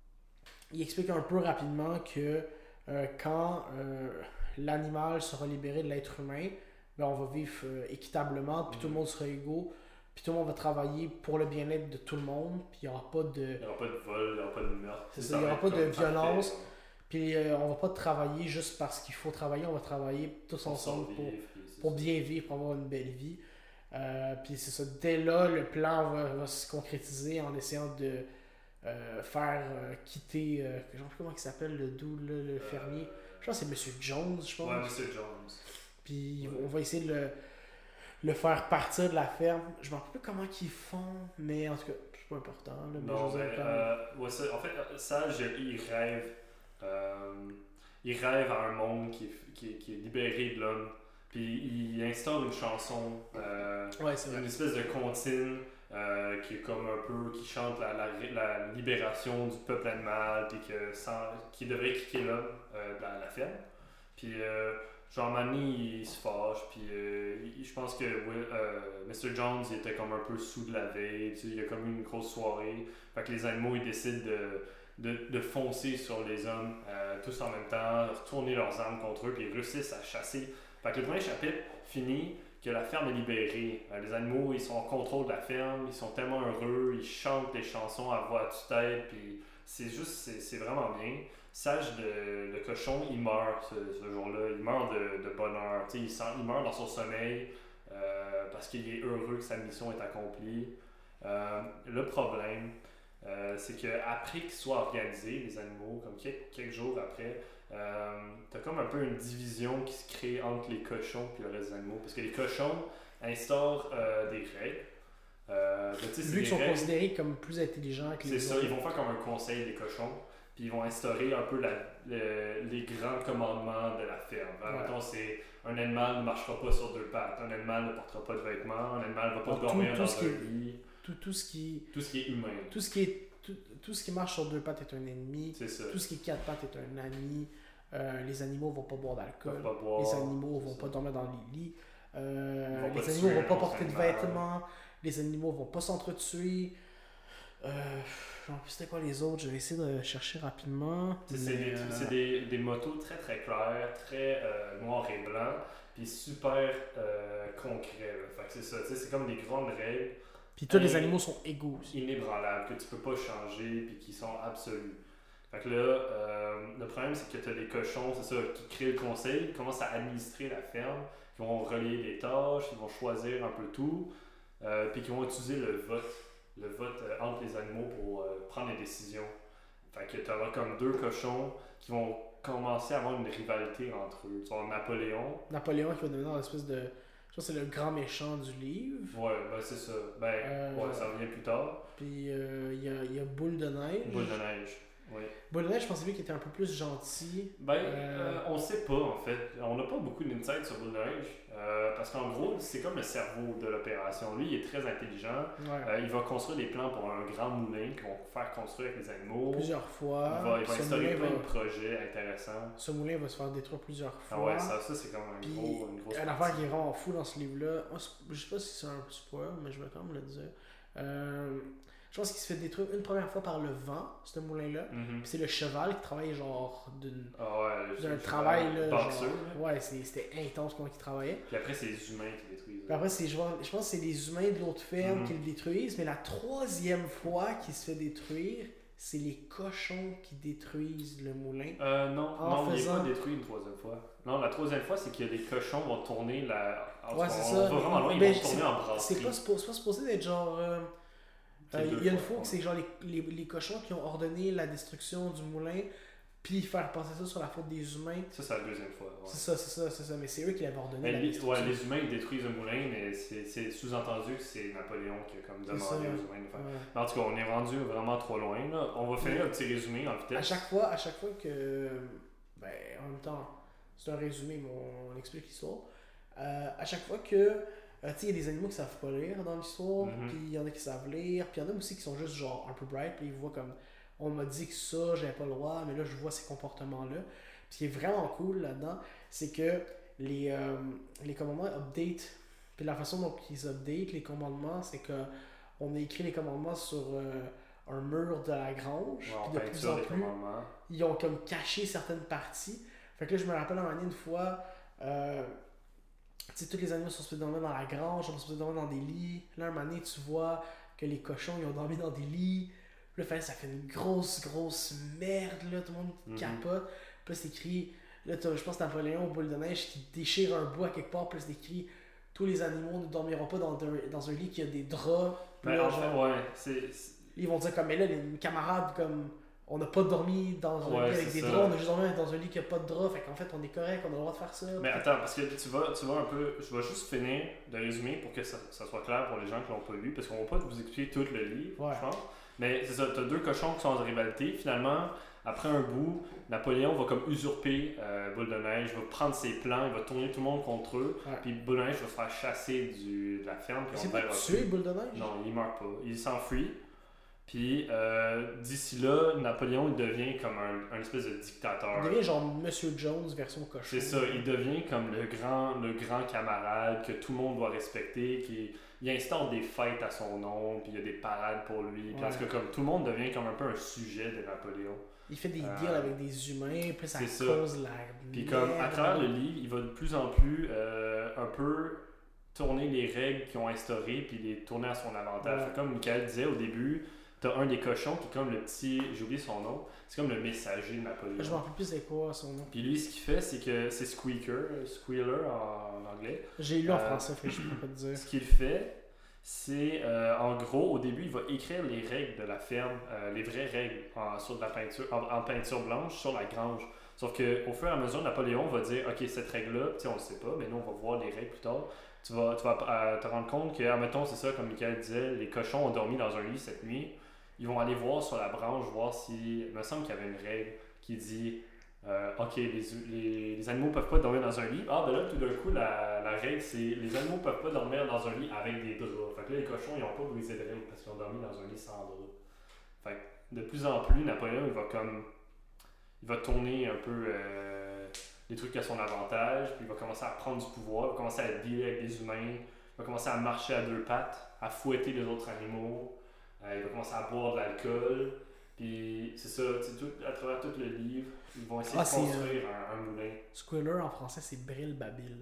il explique un peu rapidement que euh, quand euh, l'animal sera libéré de l'être humain, ben, on va vivre euh, équitablement, puis Mhm. tout le monde sera égaux, puis tout le monde va travailler pour le bien-être de tout le monde, puis il n'y aura pas de... Il n'y aura pas de vol, il n'y aura pas de meurtre. C'est Ça ça, il y va aura être pas de comme parfait, violence. genre, Puis euh, on va pas travailler juste parce qu'il faut travailler, on va travailler tous pour ensemble pour, survivre, puis c'est pour ça. bien vivre, pour avoir une belle vie. Euh, puis c'est ça, dès là, le plan va, va se concrétiser en essayant de euh, faire euh, quitter, euh, je ne sais pas comment il s'appelle, le doux, là, le fermier. Je pense que c'est Monsieur Jones, je pense. Ouais, Monsieur Jones. Puis Ouais. on va essayer de le, le faire partir de la ferme. Je ne me rappelle plus comment ils font, mais en tout cas, c'est pas important. Là, mais Non, je veux mais dire, comme- euh, ouais, ça, en fait, Sage, il rêve. Euh, il rêve à un monde qui est, qui est, qui est libéré de l'homme. Puis il instaure une chanson, euh, Ouais, c'est vrai. une espèce de comptine euh, qui est comme un peu, qui chante la, la, la libération du peuple animal, puis que sans, qui devrait kicker l'homme euh, dans la ferme. Puis euh, genre Manny il se fâche, puis euh, il- je pense que Will- euh, Mister Jones il était comme un peu sous de la veille, tu sais, il y a comme eu une grosse soirée. Fait que les animaux ils décident de, de, de foncer sur les hommes euh, tous en même temps, retourner leurs armes contre eux, puis ils réussissent à chasser. Fait que le premier chapitre finit que la ferme est libérée. Euh, les animaux ils sont en contrôle de la ferme, ils sont tellement heureux, ils chantent des chansons à voix à tue-tête, puis c'est juste, c'est, c'est vraiment bien. Sage, le, le cochon, il meurt ce, ce jour-là. Il meurt de, de bonheur. Tu sais, il, sent, il meurt dans son sommeil euh, parce qu'il est heureux que sa mission est accomplie. Euh, le problème, euh, c'est qu'après qu'ils soient organisés, les animaux, comme quelques, quelques jours après, euh, t'as comme un peu une division qui se crée entre les cochons et le reste des animaux. Parce que les cochons instaurent euh, des règles. Euh, ben, Vu qu'ils sont règles, considérés comme plus intelligents que les c'est autres. ça, ils vont faire comme un conseil des cochons. Puis ils vont instaurer un peu la, le, les grands commandements de la ferme. Ouais. Mettons, c'est un animal ne marchera pas sur deux pattes, un animal ne portera pas de vêtements, un animal ne va pas tout, dormir tout dans un est, lit. Tout, tout, ce qui, tout ce qui est humain. Tout ce qui, est, tout, tout ce qui marche sur deux pattes est un ennemi. C'est ça. Tout ce qui est quatre pattes est un ami. Euh, les animaux ne vont pas boire d'alcool. Pas boire, les animaux ne vont pas dormir dans les lits. Euh, les pas animaux ne vont pas porter animal. de vêtements. Les animaux ne vont pas s'entretuer. Euh, C'était quoi les autres? Je vais essayer de chercher rapidement. C'est, mais, des, euh... c'est des, des motos très très clairs, très euh, noir et blanc, puis super euh, concret. Fait que c'est ça, c'est comme des grandes règles. Puis tous les animaux sont égaux aussi. Inébranlables, que tu peux pas changer, puis qui sont absolus. Fait que là, euh, le problème c'est que tu as des cochons, c'est ça, qui créent le conseil, qui commencent à administrer la ferme, qui vont relier les tâches, qui vont choisir un peu tout, euh, puis qui vont utiliser le vote. le vote euh, entre les animaux pour euh, prendre les décisions. Fait que tu auras comme deux cochons qui vont commencer à avoir une rivalité entre eux. Tu vas avoir Napoléon. Napoléon qui va devenir une espèce de... Je pense que c'est le grand méchant du livre. Ouais, ben c'est ça. Ben, euh, ouais, ça revient plus tard. Puis il euh, y, a, y a Boule de Neige. Boule de Neige, oui. Boule de Neige, je pensais lui qu'il était un peu plus gentil. Ben, euh... Euh, on sait pas en fait. On n'a pas beaucoup d'insight sur Boule de Neige. Euh, parce qu'en gros, c'est comme le cerveau de l'opération. Lui, il est très intelligent. Ouais. Euh, il va construire des plans pour un grand moulin qu'ils vont faire construire avec les animaux. Plusieurs fois. Il va, il va instaurer plein va... de projets intéressants. Ce moulin va se faire détruire plusieurs fois. Ah ouais, ça, ça c'est comme un Puis, gros, une grosse une affaire qui est vraiment fou dans ce livre-là. Je sais pas si c'est un spoil, mais je vais quand même le dire. Euh, je pense qu'il se fait détruire une première fois par le vent, ce moulin-là. Mm-hmm. Puis c'est le cheval qui travaille genre d'une, ah ouais, d'un travail là, genre, sûr, ouais, c'est, c'était intense comment il travaillait. Puis après c'est les humains qui détruisent. Puis après c'est genre, je pense que c'est les humains de l'autre ferme mm-hmm. qui le détruisent, mais la troisième fois qu'il se fait détruire, c'est les cochons qui détruisent le moulin. Euh, non, en non, faisant... il n'est pas détruit une troisième fois. Non, la troisième fois, c'est que les cochons vont tourner la... Ouais, c'est on, ça. On va vraiment loin, ils mais vont tourner en brasserie. C'est pas, c'est pas, c'est pas supposé d'être genre... Euh... Euh, il y a une fois que c'est genre les, les, les cochons qui ont ordonné la destruction du moulin, puis faire passer ça sur la faute des humains. Ça, c'est la deuxième fois. Ouais. C'est ça, c'est ça, c'est ça. Mais c'est eux qui l'avaient ordonné. Mais la les, destruction. ouais, les humains ils détruisent le moulin, mais c'est, c'est sous-entendu que c'est Napoléon qui a comme demandé aux humains de faire. Ouais. Mais en tout cas, on est rendu vraiment trop loin. Là. On va finir un petit résumé en vitesse. À chaque fois, à chaque fois que. Ben, en même temps, c'est un résumé, mais on, on explique l'histoire. Euh, à chaque fois que. Euh, tu sais, il y a des animaux qui savent pas lire dans l'histoire, mm-hmm. puis il y en a qui savent lire, puis il y en a aussi qui sont juste genre un peu bright, puis ils voient comme on m'a dit que ça, j'avais pas le droit, mais là je vois ces comportements-là. Puis ce qui est vraiment cool là-dedans, c'est que les, euh, les commandements update, puis la façon dont ils update les commandements, c'est que on a écrit les commandements sur euh, un mur de la grange, ouais, puis de plus en plus, ils ont comme caché certaines parties. Fait que là, je me rappelle un moment donné, une fois. Euh, Tu sais, tous les animaux sont supposés dormir dans la grange, sont supposés dormir dans des lits. Là, un moment donné, tu vois que les cochons, ils ont dormi dans des lits. Puis là, ça fait une grosse, grosse merde, là. Tout le monde mm-hmm. capote. Puis là, c'est écrit... Là, je pense que Napoléon, Boule de Neige, qui déchire un bout à quelque part. Puis là, c'est écrit « Tous les animaux ne dormiront pas dans un, dans un lit qui a des draps. » Mais là, en fait, genre, ouais, c'est, c'est... Ils vont dire comme « Mais là, les camarades, comme... » On n'a pas dormi dans un ouais, lit avec des draps, on a juste dormi dans un lit qui n'a pas de draps, fait qu'en fait on est correct, on a le droit de faire ça. Mais attends, parce que tu vas, tu vas un peu. Je vais juste finir de résumer pour que ça, ça soit clair pour les gens qui l'ont pas lu, parce qu'on va pas vous expliquer tout le livre, ouais. je pense. Mais c'est ça, tu as deux cochons qui sont en rivalité. Finalement, après un bout, Napoléon va comme usurper euh, Boule de Neige, va prendre ses plans, il va tourner tout le monde contre eux, ouais. Puis Boule de Neige va se faire chasser du, de la ferme. Il s'est pas tué, Boule de Neige? Non, il meurt pas. Il s'enfuit. Puis euh, d'ici là, Napoléon il devient comme un, un espèce de dictateur. Il devient genre Monsieur Jones version cochon. C'est ça, il devient comme le grand, le grand camarade que tout le monde doit respecter, qui il instaure des fêtes à son nom, puis il y a des parades pour lui. Ouais. Parce que comme tout le monde devient comme un peu un sujet de Napoléon. Il fait des deals euh, avec des humains, puis ça c'est cause ça. la Puis comme à travers le livre, il va de plus en plus euh, un peu tourner les règles qu'ils ont instaurées, puis les tourner à son avantage. Ouais. Comme Michael disait au début, t'as un des cochons qui est comme le petit, j'ai oublié son nom, c'est comme le messager de Napoléon. Je m'en rappelle plus c'est quoi son nom. Puis lui, ce qu'il fait, c'est que c'est Squeaker, Squealer en, en anglais. J'ai lu en Euh, français, fait que je peux pas te dire. Ce qu'il fait, c'est euh, en gros, au début, il va écrire les règles de la ferme, euh, les vraies règles en, sur de la peinture, en, en peinture blanche sur la grange. Sauf qu'au fur et à mesure, Napoléon va dire, ok, cette règle-là, tu sais, on le sait pas, mais nous, on va voir les règles plus tard. Tu vas, tu vas euh, te rendre compte que, admettons, c'est ça, comme Michael disait, les cochons ont dormi dans un lit cette nuit. Ils vont aller voir sur la branche, voir si. Il me semble qu'il y avait une règle qui dit euh, ok, les, les, les animaux peuvent pas dormir dans un lit. Ah, ben là, tout d'un coup, la, la règle, c'est les animaux peuvent pas dormir dans un lit avec des draps. Fait que là, les cochons, ils ont pas brisé de règle parce qu'ils ont dormi dans un lit sans draps. Fait que de plus en plus, Napoléon, il va comme. Il va tourner un peu euh, les trucs à son avantage, puis il va commencer à prendre du pouvoir, il va commencer à dealer avec des humains, il va commencer à marcher à deux pattes, à fouetter les autres animaux. Euh, il va commencer à boire de l'alcool. Puis c'est ça, tout, à travers tout le livre, ils vont essayer Ah, de c'est, construire euh, un, un moulin. Squealer en français, c'est Bril Babil.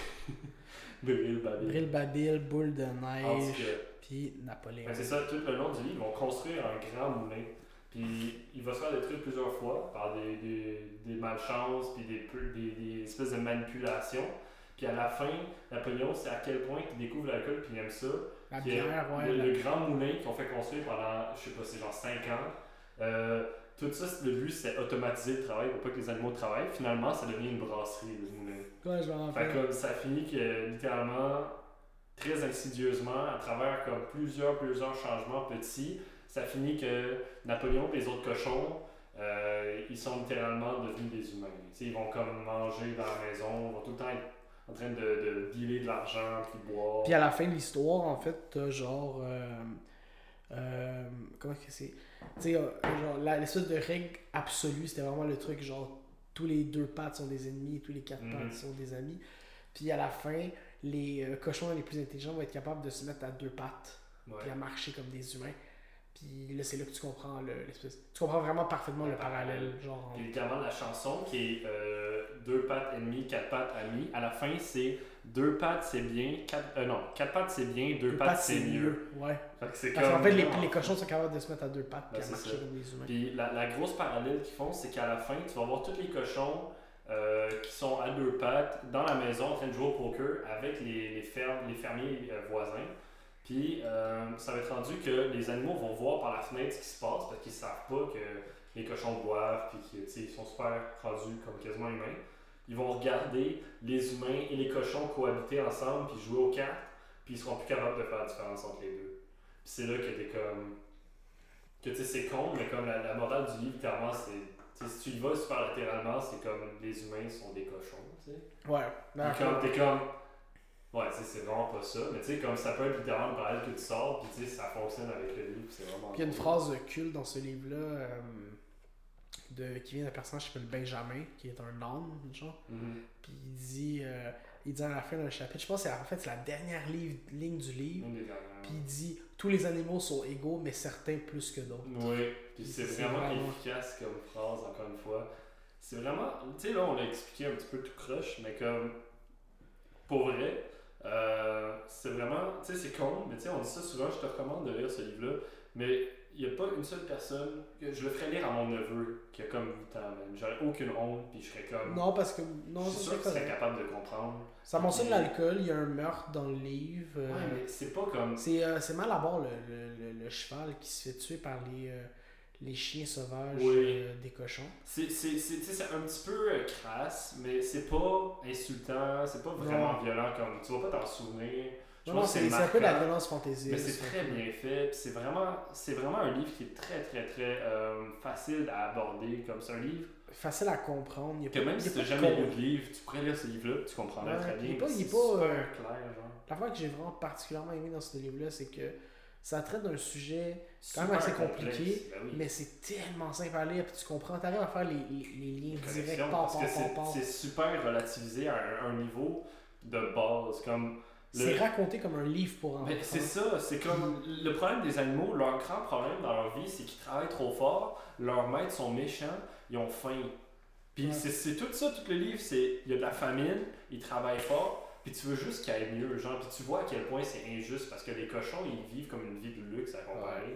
Bril Babil. Bril Babil, Boule de En tout neige, cas, puis Napoléon. ben, c'est ça, tout le long du livre, ils vont construire un grand moulin. Puis il va se faire détruire plusieurs fois par des, des, des malchances, puis des, des, des espèces de manipulations. Puis à la fin, Napoléon, c'est à quel point il découvre l'alcool puis il aime ça. La Puis, bière, euh, ouais. Le, la- le grand moulin qu'ils ont fait construire pendant, je sais pas, c'est genre cinq ans. Euh, tout ça, le but, c'est automatiser le travail pour pas que les animaux travaillent. Finalement, ça devient une brasserie, le moulin. Ouais, je m'en Fait rappelle. comme ça finit que, littéralement, très insidieusement, à travers comme plusieurs, plusieurs changements petits, ça finit que Napoléon et les autres cochons, euh, ils sont littéralement devenus des humains. T'sais, ils vont comme manger dans la maison, ils vont tout le temps être en train de, de dealer de l'argent, puis boire. Puis à la fin de l'histoire, en fait, t'as genre. Euh, euh, comment est-ce que c'est? Tu sais, euh, genre, la- l'espèce de règle absolue, c'était vraiment le truc, genre, tous les deux pattes sont des ennemis, tous les quatre Mhm. pattes sont des amis. Puis à la fin, les euh, cochons les plus intelligents vont être capables de se mettre à deux pattes, Ouais. puis à marcher comme des humains. Puis là, c'est là que tu comprends le- l'espèce. Tu comprends vraiment parfaitement le, Le parallèle. parallèle. Genre, Puis littéralement, la chanson qui est euh, deux pattes ennemies, quatre pattes amis, à la fin, c'est deux pattes c'est bien, quatre, euh, non, quatre pattes c'est bien, deux, deux pattes, c'est mieux. Ouais. Fait que c'est Parce comme. qu'en fait, les, vraiment- les cochons sont capables de se mettre à deux pattes, Ben, puis à c'est marcher ça. comme des humains. Puis la, la grosse parallèle qu'ils font, c'est qu'à la fin, tu vas voir tous les cochons euh, qui sont à deux pattes dans la maison en train de jouer au poker avec les, les, fermes, les fermiers euh, voisins. Puis euh, ça va être rendu que les animaux vont voir par la fenêtre ce qui se passe parce qu'ils savent pas que les cochons boivent puis qu'ils tu sais, ils sont super rendus comme quasiment humains. Ils vont regarder les humains et les cochons cohabiter ensemble puis jouer aux cartes, puis ils seront plus capables de faire la différence entre les deux. Puis c'est là que t'es comme. Que tu sais, c'est con, mais comme la, la morale du livre, littéralement, c'est. Tu sais, si tu y vas super littéralement, c'est comme les humains sont des cochons, tu sais. Ouais. Puis comme, t'es comme. Ouais, tu sais, c'est vraiment pas ça, mais tu sais, comme ça peut être littéralement le parallèle que tu sors, puis tu sais, ça fonctionne avec le livre, c'est vraiment. Puis il y a une cool. phrase culte dans ce livre-là euh, de, qui vient d'un personnage qui s'appelle Benjamin, qui est un âne, genre. Mhm. Puis il dit, euh, il dit à la fin d'un chapitre, je pense que c'est en fait c'est la dernière livre- ligne du livre, Une des dernières. puis il dit tous les animaux sont égaux, mais certains plus que d'autres. Oui, puis c'est C'est vraiment, vraiment- efficace comme phrase, encore une fois. C'est vraiment. Tu sais, là, on l'a expliqué un petit peu tout croche, mais comme. Pour vrai, euh, c'est vraiment. Tu sais, c'est con, mais tu sais, on dit ça souvent, je te recommande de lire ce livre-là, mais il n'y a pas une seule personne. que Je le ferais lire à mon neveu, qui a comme huit ans, même. J'aurais aucune honte, puis je serais comme. Non, parce que non, je suis c'est sûr qu'il serait correct. capable de comprendre. Ça mentionne Puis- l'alcool, il y a un meurtre dans le livre. euh, Ouais, mais c'est pas comme. C'est euh, c'est mal à bord le, le, le, le cheval qui se fait tuer par les, euh, les chiens sauvages Oui. euh, des cochons. C'est c'est- c'est- tu sais, c'est un petit peu euh, crasse, mais c'est pas insultant, c'est pas vraiment Non. violent comme. Tu vas pas t'en souvenir. Je Non, non, pense que c'est c'est un peu de la marquant, violence fantaisiste. mais c'est très bien fait. Puis c'est vraiment, c'est vraiment un livre qui est très, très, très euh, facile à aborder. Comme c'est un livre Facile à comprendre. Il y a que pas- même il y si a tu pas n'as de jamais con- lu de livre, tu pourrais lire ce livre-là, puis tu comprendrais Ouais, très puis il bien. est pas- puis il est c'est pas, super euh, clair, genre. L'affaire que j'ai vraiment particulièrement aimé dans ce livre-là, c'est que ça traite d'un sujet quand même Super assez complexe, compliqué, ben oui. mais c'est tellement simple à lire, puis tu comprends, t'arrives à faire les, les, les liens directs, Connexion, par, parce que par, c'est- par, par. c'est super relativisé à un, un niveau de base. Comme le- C'est raconté comme un livre pour enfants. Mais c'est ça, c'est comme le problème des animaux, leur grand problème dans leur vie, c'est qu'ils travaillent trop fort, leurs maîtres sont méchants, ils ont faim. Puis Ouais. c'est, c'est tout ça, tout le livre, c'est il y a de la famine, ils travaillent fort, puis tu veux juste qu'il aille mieux, genre, puis tu vois à quel point c'est injuste parce que les cochons, ils vivent comme une vie de luxe à comparer.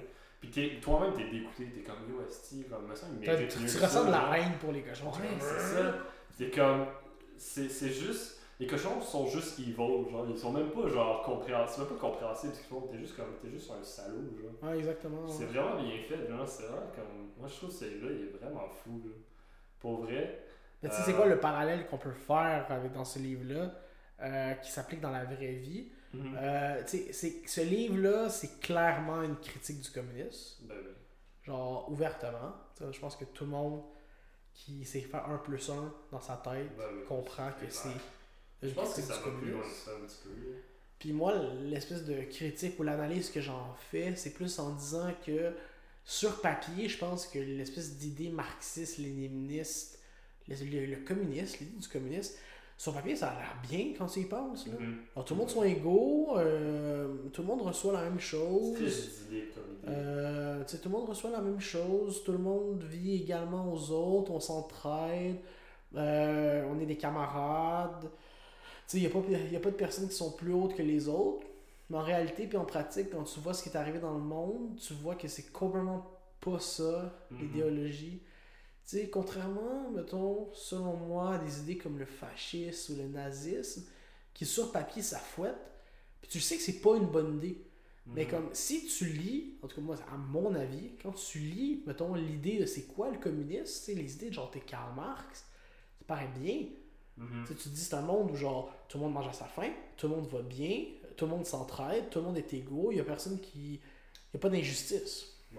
Puis t'es, toi-même, t'es dégoûté, t'es comme yo, esti, comme, me semble, il T'as- mérite Tu, mieux tu que ressens ça, de la genre. haine pour les cochons. Ouais, c'est ça. C'est comme, c'est, c'est juste, les cochons sont juste evil, genre, ils sont même pas, genre, compréhensibles, c'est même pas compréhensible, parce que t'es juste comme, t'es juste un salaud, genre. Ouais, exactement. C'est Ouais. vraiment bien fait, genre, c'est vraiment comme, moi je trouve que celui-là, il est vraiment fou, là. Pour vrai. Mais tu sais, Euh, c'est quoi le parallèle qu'on peut faire avec, dans ce livre-là, euh, qui s'applique dans la vraie vie? mhm. Euh, tu sais, c'est- ce livre-là, c'est clairement une critique du communisme. Ben oui. Genre, ouvertement. Tu sais, je pense que tout le monde qui sait faire un plus un dans sa tête Ben oui. comprend que C'est c'est clair. une Je pense que critique ça du va plus loin que communisme. ça un petit peu, là. Puis moi, l'espèce de critique ou l'analyse que j'en fais, c'est plus en disant que sur papier, je pense que l'espèce d'idée marxiste-léniniste, le, le, le communisme, l'idée du communisme, sur papier, ça a l'air bien quand tu y penses. Là. Mhm. Alors, tout le monde sont égaux, euh, tout le monde reçoit la même C'est chose. très idyllique comme idée. Euh, tu sais, tout le monde reçoit la même chose, tout le monde vit également aux autres, on s'entraide, euh, on est des camarades. Tu sais, il n'y a, pas- y a pas de personnes qui sont plus hautes que les autres. Mais en réalité, puis en pratique, quand tu vois ce qui est arrivé dans le monde, tu vois que c'est complètement pas ça, Mhm. l'idéologie. Tu sais, contrairement, mettons, selon moi, à des idées comme le fascisme ou le nazisme, qui sur papier, ça fouette, puis tu sais que c'est pas une bonne idée. Mais Mhm. comme, si tu lis, en tout cas moi, à mon avis, quand tu lis, mettons, l'idée de c'est quoi le communisme, tu sais, les idées de genre t'es Karl Marx, ça paraît bien. Mhm. Tu sais, tu te dis c'est un monde où genre tout le monde mange à sa faim, tout le monde va bien, tout le monde s'entraide, tout le monde est égaux, il y a personne qui... Il n'y a pas d'injustice. Ouais.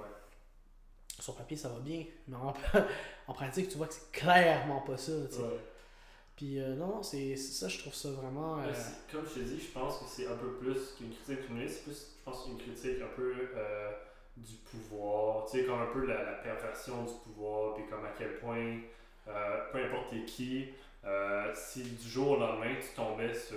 Sur papier, ça va bien, mais en, en pratique, tu vois que c'est clairement pas ça, tu sais. Ouais. Puis euh, non, non, c'est c'est ça, je trouve ça vraiment... euh, Ouais, c'est- comme je te dis, je pense que c'est un peu plus qu'une critique communiste, c'est plus, je pense, une critique un peu euh, du pouvoir, tu sais, comme un peu la, la perversion du pouvoir, puis comme à quel point, euh, peu importe t'es qui, euh, si du jour au lendemain tu tombais sur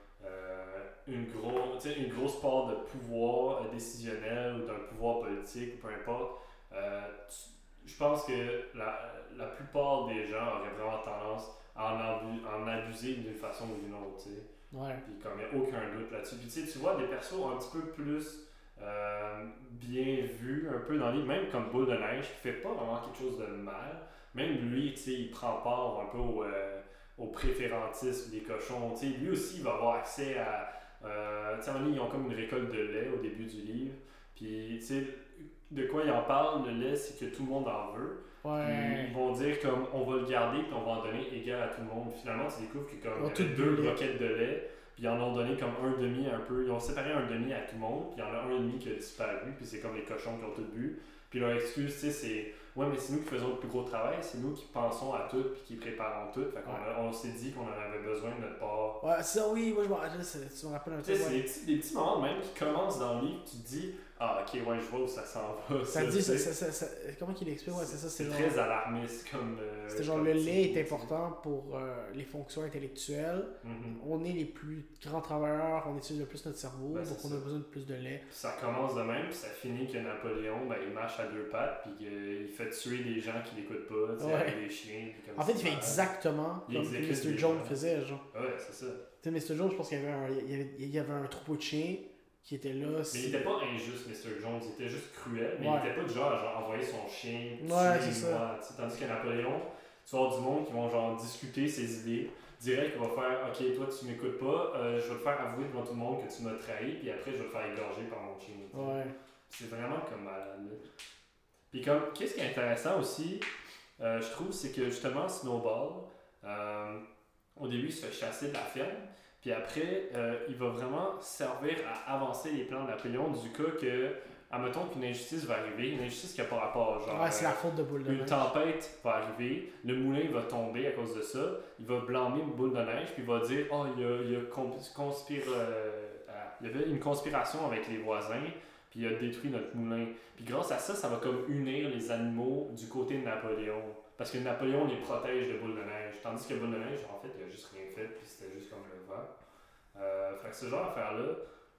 euh, une, gros, tu sais, une grosse part de pouvoir euh, décisionnel ou d'un pouvoir politique, peu importe, euh, tu- je pense que la, la plupart des gens auraient vraiment tendance à en, abu- en abuser d'une façon ou d'une autre, tu sais. ouais. Puis comme il n'y a aucun doute là-dessus. Puis tu sais, tu vois des persos un petit peu plus euh, bien vus, un peu dans les... Même comme Boule de Neige, qui fait pas vraiment quelque chose de mal. Même lui, tu sais, il prend part un peu au, euh, au préférentisme des cochons. Tu sais, lui aussi, il va avoir accès à... Euh, tu sais, à un moment donné, ils ont comme une récolte de lait au début du livre. Puis, tu sais, de quoi il en parle, le lait, c'est que tout le monde en veut. Puis Ouais. ils vont dire comme on va le garder puis on va en donner égal à tout le monde. Finalement, tu découvres que comme Ils ont il y avait tous deux bu lait. roquettes de lait, puis ils en ont donné comme un demi un peu. Ils ont séparé un demi à tout le monde, puis il y en a un demi qui a disparu, puis c'est comme les cochons qui ont tout bu. Puis leur excuse, tu sais, c'est ouais, mais c'est nous qui faisons le plus gros travail, c'est nous qui pensons à tout puis qui préparons tout. Fait qu'on a- on s'est dit qu'on en avait besoin de notre part. Ouais, ça, oui, moi je me rappelle, c'est- tu me rappelles un Tu sais, truc. c'est Ouais. des petits, des petits moments même qui commencent dans le livre, tu te dis ah, ok, ouais, je vois où ça s'en va. Ça tu dit, sais. ça, ça, ça, ça- comment qu'il explique? Ouais, c'est ça, C'est c'est genre... très alarmiste comme. euh, C'était genre comme le petit- lait est important pour euh, les fonctions intellectuelles. Mhm. On est les plus grands travailleurs, on utilise le plus notre cerveau, Ben, donc c'est on ça. a besoin de plus de lait. Puis ça commence de même, puis ça finit que Napoléon, ben, il marche à deux pattes, puis qu'il fait tuer des gens qui l'écoutent pas, tu sais, Ouais. avec des chiens. Puis comme En fait, il ça. fait exactement Il comme exécute mister des Jones gens. faisait, genre. Ouais, c'est ça. Tu sais, mister Jones, je pense qu'il y avait un, il y avait, il y avait un troupeau de chiens qui était là. Mais c'est- il était pas injuste, mister Jones, il était juste cruel, mais Ouais. il était pas du genre à genre, envoyer son chien tuer Ouais, c'est les ça. noirs, tu sais. Tandis que Napoléon, tu vas avoir du monde qui vont genre discuter ses idées, direct il va faire ok, toi tu m'écoutes pas, euh, je vais te faire avouer devant tout le monde que tu m'as trahi, puis après je vais te faire égorger par mon chien. tu sais. Ouais. C'est vraiment comme malade. là. Puis comme, qu'est-ce qui est intéressant aussi, euh, je trouve, c'est que justement Snowball, euh, au début il se fait chasser de la ferme, puis après euh, il va vraiment servir à avancer les plans de Napoléon du cas que, admettons qu'une injustice va arriver, une injustice qui n'a pas rapport, genre Ouais, c'est euh, la faute de Boule de une Neige. tempête va arriver, le moulin va tomber à cause de ça, il va blâmer une boule de neige, puis il va dire oh, il y a, il y a con- conspire, euh, ah, il y avait une conspiration avec les voisins, puis il a détruit notre moulin. Puis grâce à ça, ça va comme unir les animaux du côté de Napoléon. Parce que Napoléon les protège de boule de neige. Tandis que boule de neige, en fait, il a juste rien fait, puis c'était juste comme le vent. Euh, fait que ce genre d'affaire-là,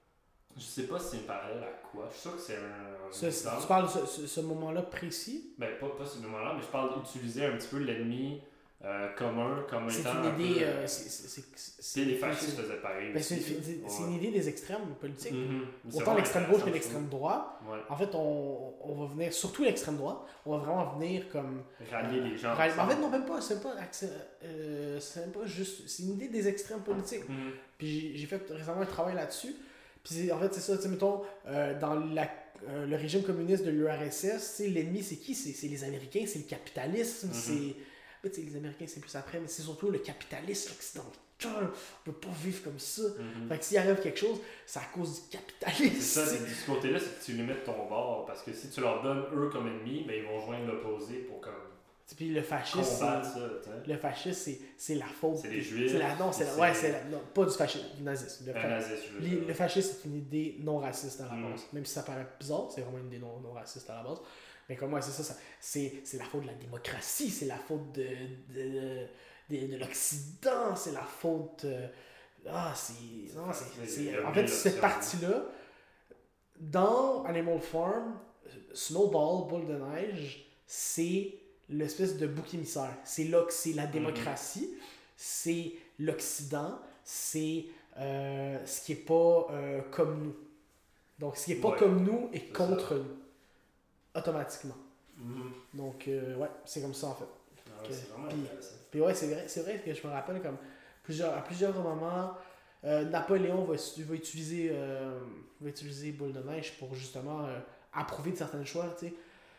je sais pas si c'est une parallèle à quoi. Je suis sûr que c'est un. un Ce- exemple. tu parles de ce, ce- ce moment-là précis? Ben, pas, pas ce moment-là, mais je parle d'utiliser un petit peu l'ennemi euh, commun comme C'est étant. une idée. Peu, Euh, c'est, c'est, c'est, c'est, les fascistes faisaient pareil. Ben, c'est, c'est, c'est une idée des extrêmes politiques. Mm-hmm. Autant l'extrême gauche que l'extrême droite. Ouais. En fait, on, on va venir, surtout l'extrême droite, on va vraiment venir comme. Rallier les gens. Rallier, en fait, non, même pas. C'est, pas, euh, c'est même pas juste. C'est une idée des extrêmes politiques. Mm-hmm. Puis j'ai, j'ai fait récemment un travail là-dessus. Puis en fait, c'est ça, tu sais, mettons, euh, dans la, euh, le régime communiste de l'U R S S, l'ennemi, c'est qui? C'est, c'est les Américains, c'est le capitalisme, mm-hmm. c'est... Mais tu sais, les Américains, c'est plus après, mais c'est surtout le capitalisme occidental. On peut pas vivre comme ça. Mm-hmm. Fait que s'il arrive quelque chose, c'est à cause du capitalisme. C'est ça, c'est du côté-là, c'est que tu les mets de ton bord, parce que si tu leur donnes eux comme ennemis, ben ils vont joindre l'opposé pour comme... Puis le fascisme, combattre ça, le fascisme, c'est, c'est la faute. C'est les juifs. C'est la, non, c'est la, ouais, c'est la, non, pas du fascisme, du nazisme. Le, fa... nazisme, je veux le, dire. le fascisme, c'est une idée non raciste à la base. Mm. Même si ça paraît bizarre, c'est vraiment une idée non, non raciste à la base. Mais comme moi, c'est ça, ça c'est, c'est la faute de la démocratie, c'est la faute de, de, de, de l'Occident, c'est la faute. Euh, ah, c'est. Non, c'est, c'est, c'est en fait, cette partie-là, dans Animal Farm, Snowball, Boule de neige, c'est l'espèce de bouc émissaire. C'est là que c'est la démocratie, mm-hmm. c'est l'Occident, c'est euh, ce qui n'est pas euh, comme nous. Donc, ce qui n'est pas ouais, comme nous est contre ça. Nous. Automatiquement. Mm-hmm. Donc, euh, ouais, c'est comme ça en fait. Ah ouais, c'est vraiment puis, intéressant. Puis ouais, c'est vrai, c'est vrai que je me rappelle comme plusieurs, à plusieurs moments, euh, Napoléon va, va, utiliser, euh, va utiliser Boule de neige pour justement euh, approuver de certaines choix, tu sais.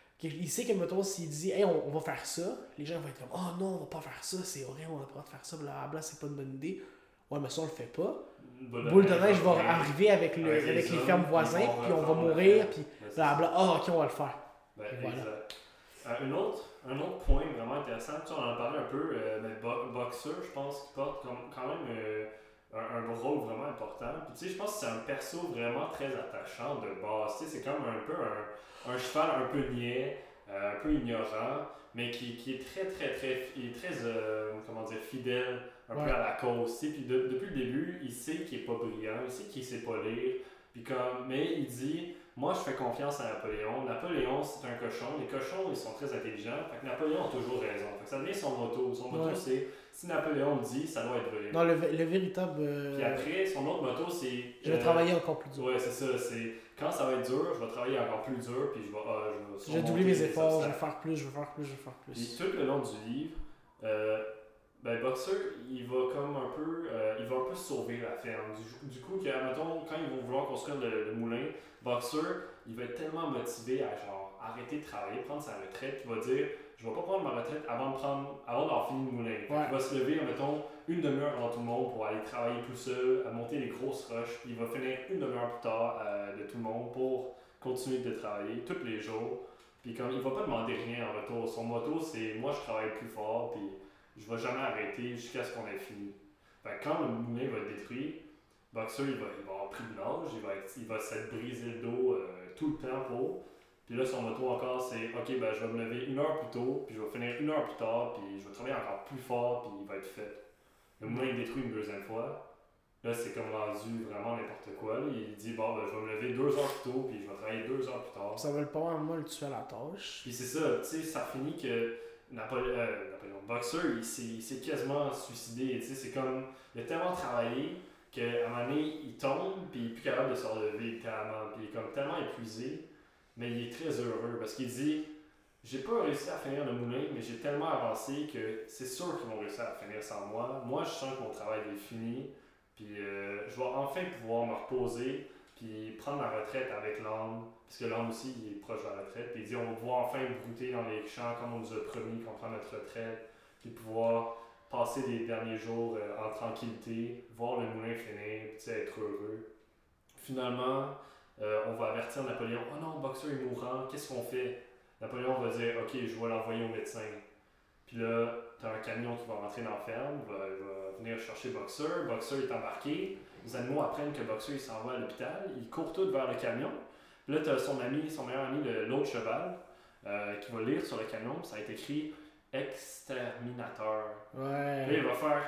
Il sait que, mettons, s'il dit « Hey, on, on va faire ça », les gens vont être comme « Oh non, on va pas faire ça, c'est horrible, on n'a pas le droit de faire ça, blablabla, c'est pas une bonne idée. » Ouais, mais ça, on le fait pas. Boule, Boule de neige, neige va va arriver avec, le, avec, avec les, les fermes voisins, puis on va mourir, puis blablabla. Ah, ok, on va le faire. Ben, voilà. Euh, un, autre, un autre point vraiment intéressant, tu sais, on en a parlé un peu, euh, mais bo- Boxer, je pense qu'il porte comme, quand même euh, un, un rôle vraiment important. Puis tu sais, je pense que c'est un perso vraiment très attachant de base. Tu sais, c'est comme un peu un, un cheval un peu niais, euh, un peu ignorant, mais qui, qui est très, très, très, il est très, euh, comment dire, fidèle un ouais. peu à la cause. Tu sais, puis de, depuis le début, il sait qu'il est pas brillant, il sait qu'il sait pas lire, puis comme, mais il dit... Moi, je fais confiance à Napoléon. Napoléon, c'est un cochon. Les cochons, ils sont très intelligents. Fait que Napoléon a toujours raison. Fait que ça devient son motto. Son motto, ouais. c'est si Napoléon le dit, ça doit être vrai. Non, le, le véritable. Euh... Puis après, son autre motto, c'est. Je vais euh, travailler encore plus dur. Ouais, c'est ça. C'est quand ça va être dur, je vais travailler encore plus dur. Puis je vais. Ah, je vais, je vais doubler mes efforts. Je vais faire plus, je vais faire plus, je vais faire plus. Puis tout le long du livre, euh, ben Boxer, il va comme un peu. Euh, il va un peu sauver la ferme. Du, du coup, que, mettons, quand ils vont vouloir construire le, le moulin, Boxer, il va être tellement motivé à genre arrêter de travailler, prendre sa retraite, qu'il va dire je vais pas prendre ma retraite avant de prendre avant d'avoir fini le moulin. Ouais. Il va se lever, mettons, une demi-heure avant tout le monde pour aller travailler tout seul, à monter les grosses roches, puis il va finir une demi-heure plus tard euh, de tout le monde pour continuer de travailler tous les jours. Puis comme il va pas demander rien en retour, son motto c'est moi je travaille plus fort, puis je vais jamais arrêter jusqu'à ce qu'on ait fini. Fait que quand le moulin va être détruit, Boxer il va, il va avoir pris de l'âge, il va, être, il va s'être brisé le dos euh, tout le temps pour. Puis là, son motto encore, c'est ok, ben je vais me lever une heure plus tôt, puis je vais finir une heure plus tard, puis je vais travailler encore plus fort, puis il va être fait. Le moulin est détruit une deuxième fois. Là, c'est comme rendu vraiment n'importe quoi. Là. Il dit bon, ben je vais me lever deux heures plus tôt, puis je vais travailler deux heures plus tard. Ça va pas vraiment le tuer à la tâche. Puis c'est ça, tu sais, ça finit que Napoléon, euh, Napoléon Boxer, il s'est, il s'est quasiment suicidé. Tu sais, c'est comme il a tellement travaillé qu'à un moment donné, il tombe, puis il est plus capable de se relever littéralement. Puis il est comme tellement épuisé, mais il est très heureux parce qu'il dit j'ai pas réussi à finir le moulin, mais j'ai tellement avancé que c'est sûr qu'ils vont réussir à finir sans moi. Moi, je sens que mon travail est fini, puis euh, je vais enfin pouvoir me reposer, puis prendre ma retraite avec l'âme, parce que l'âme aussi, il est proche de la retraite. Puis il dit on va pouvoir enfin brouter dans les champs comme on nous a promis qu'on prend notre retraite, puis pouvoir passer les derniers jours euh, en tranquillité, voir le moulin finir, puis être heureux. Finalement, euh, on va avertir Napoléon, oh non, Boxer est mourant, qu'est-ce qu'on fait? Napoléon va dire, ok, je vais l'envoyer au médecin. Puis là, t'as un camion qui va rentrer dans la ferme, va, va venir chercher Boxer, Boxer est embarqué, les animaux apprennent que Boxer il s'en va à l'hôpital, ils courent tous vers le camion. Puis là, t'as son ami, son meilleur ami, le, l'autre cheval, euh, qui va lire sur le camion, ça a été écrit exterminateur. Ouais. Puis là, il va faire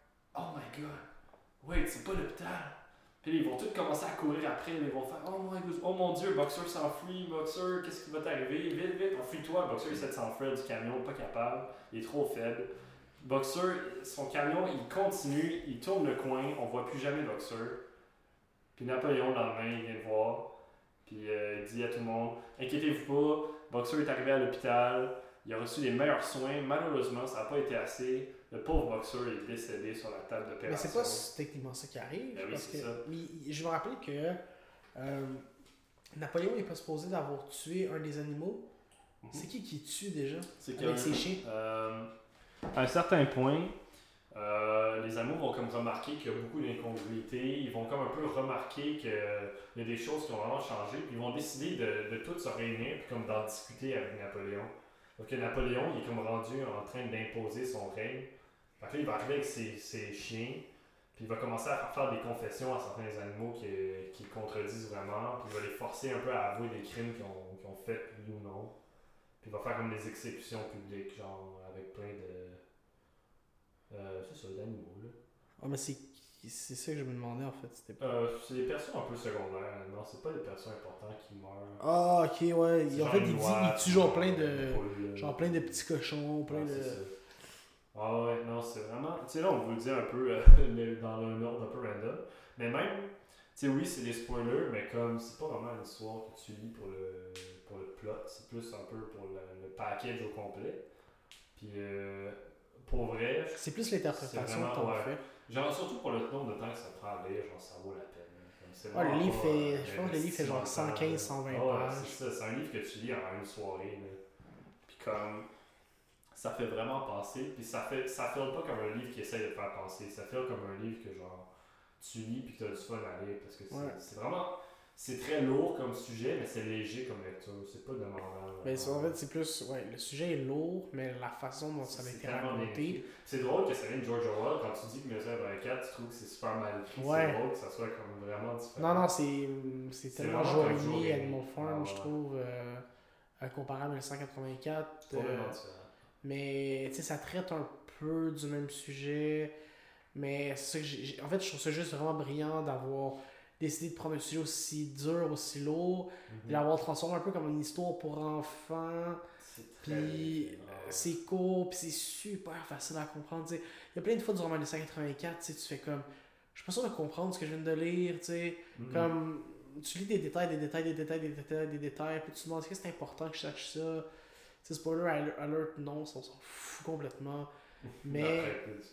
oh my god, wait, c'est pas l'hôpital. Puis là, ils vont tous commencer à courir après, ils vont faire oh my god, oh mon dieu, Boxer s'enfuit, Boxer, qu'est-ce qui va t'arriver? Vite, vite, enfuis-toi. Boxer essaie de s'enfuir du camion, pas capable, il est trop faible. Boxer, son camion, il continue, il tourne le coin, on voit plus jamais Boxer. Puis Napoléon, le lendemain, il vient le voir. Puis euh, il dit à tout le monde, inquiétez-vous pas, Boxer est arrivé à l'hôpital, il a reçu les meilleurs soins. Malheureusement, ça n'a pas été assez. Le pauvre Boxer est décédé sur la table d'opération. Mais c'est pas techniquement ça qui arrive. Ben oui, parce c'est que, ça. mais je me rappelle que euh, Napoléon n'est pas supposé d'avoir tué un des animaux. Mm-hmm. C'est qui qui tue déjà c'est avec ses chiens? Euh, à un certain point, euh, les animaux vont comme remarquer qu'il y a beaucoup d'incongruités. Ils vont comme un peu remarquer qu'il y a des choses qui ont vraiment changé. Puis ils vont décider de, de tous se réunir puis comme d'en discuter avec Napoléon. Donc Napoléon, il est comme rendu en train d'imposer son règne. Fait que là, il va arriver avec ses, ses chiens, puis il va commencer à faire des confessions à certains animaux qui, qui contredisent vraiment, puis il va les forcer un peu à avouer des crimes qu'ils ont, qu'ils ont fait, lui ou non. Puis il va faire comme des exécutions publiques, genre avec plein de. Euh, c'est ça, d'animaux, là. Ah, mais c'est, c'est ça que je me demandais en fait. C'était... Euh, c'est des personnes un peu secondaires, non, c'est pas des personnes importantes qui meurent. Ah, ok, ouais. C'est en fait, il dit il tue genre plein de. Poule, genre plein de petits cochons, plein ouais, de. Ah ouais, non, c'est vraiment. Tu sais, là, on vous le dit un peu euh, dans un ordre un peu random. Mais même, tu sais, oui, c'est des spoilers, mais comme c'est pas vraiment une histoire que tu lis pour le, pour le plot, c'est plus un peu pour le, le package au complet. Puis, euh, pour vrai. C'est plus l'interprétation que t'en ouais. fais. Genre, surtout pour le nombre de temps que ça prend à lire, genre, ça vaut la peine. Comme, ah, le livre pas, fait. euh, je pense que le livre fait genre cent quinze, cent vingt oh, pages. C'est ça, c'est un livre que tu lis en une soirée. Là. Puis, comme. Ça fait vraiment penser, puis ça fait ça fait pas comme un livre qui essaie de te faire penser, ça fait comme un livre que genre tu lis puis que tu as du fun à lire, parce que c'est, ouais. c'est vraiment, c'est très lourd comme sujet, mais c'est léger comme lecture, c'est pas demandant. Mais en fait c'est plus, ouais, le sujet est lourd, mais la façon dont ça a été raconté. C'est drôle que ça vienne de George Orwell, quand tu dis que dix-neuf cent vingt-quatre, tu trouves que c'est super mal écrit, ouais. C'est drôle que ça soit comme vraiment différent. Non, non, c'est, c'est, c'est tellement journée, Animal Farm, ah, je trouve, euh, comparé à mille neuf cent quatre-vingt-quatre. Euh, Mais tu sais, ça traite un peu du même sujet. Mais c'est ça que j'ai, en fait, je trouve ça juste vraiment brillant d'avoir décidé de prendre un sujet aussi dur, aussi lourd, mm-hmm. et l'avoir transformé un peu comme une histoire pour enfants. Puis c'est court, puis c'est super facile à comprendre. Il y a plein de fois durant mille neuf cent quatre-vingt-quatre, tu fais comme, je suis pas sûr de comprendre ce que je viens de lire. Mm-hmm. Comme, tu lis des détails, des détails, des détails, des détails, des détails, puis tu te demandes est-ce que c'est important que je sache ça. C'est spoiler alert, non, ça, on s'en fout complètement. Mais,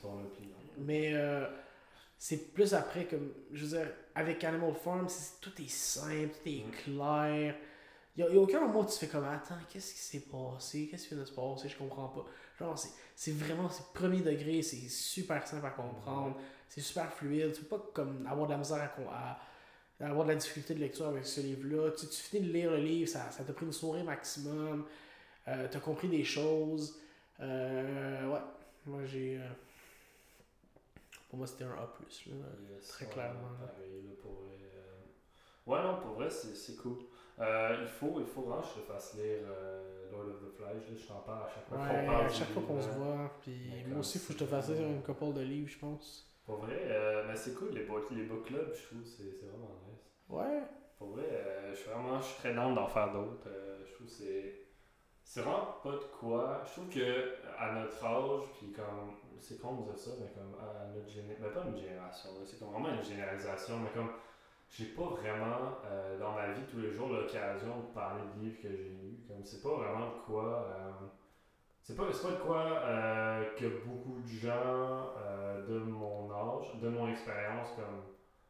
mais euh, c'est plus après, comme, je veux dire, avec Animal Farm, c'est, tout est simple, tout est clair. Il n'y a, a aucun moment où tu fais comme, attends, qu'est-ce qui s'est passé? Qu'est-ce qui vient de se passer? Je comprends pas. Genre, c'est, c'est vraiment, c'est premier degré, c'est super simple à comprendre, c'est super fluide. Tu peux pas comme avoir de la misère à, à avoir de la difficulté de lecture avec ce livre-là. Tu, tu finis de lire le livre, ça, ça t'a pris une soirée maximum. Euh, t'as compris des choses. Euh, ouais, moi j'ai. Euh... Pour moi, c'était un A plus, là, yes, très ouais, clairement. Pareil, là, pour vrai, euh... Ouais, non, pour vrai, c'est, c'est cool. Euh, il, faut, il faut vraiment que je te fasse lire euh, Lord of the Flies. Là, je t'en parle à chaque fois ouais, qu'on parle. À chaque fois qu'on se voit. Puis moi aussi, il faut que je te fasse lire une couple de livres, je pense. Pour vrai, euh, mais c'est cool, les book, les book clubs, je trouve, c'est, c'est vraiment nice. Ouais. Pour vrai, euh, je suis vraiment je suis très down d'en faire d'autres. Euh, je trouve que c'est. C'est vraiment pas de quoi. Je trouve que à notre âge, puis comme. C'est con de dire ça, mais comme à notre génération. Mais pas une génération, là, c'est comme vraiment une généralisation, mais comme. J'ai pas vraiment euh, dans ma vie tous les jours l'occasion de parler de livres que j'ai lus. Comme c'est pas vraiment de quoi. Euh, c'est, pas, c'est pas de quoi euh, que beaucoup de gens euh, de mon âge, de mon expérience, comme.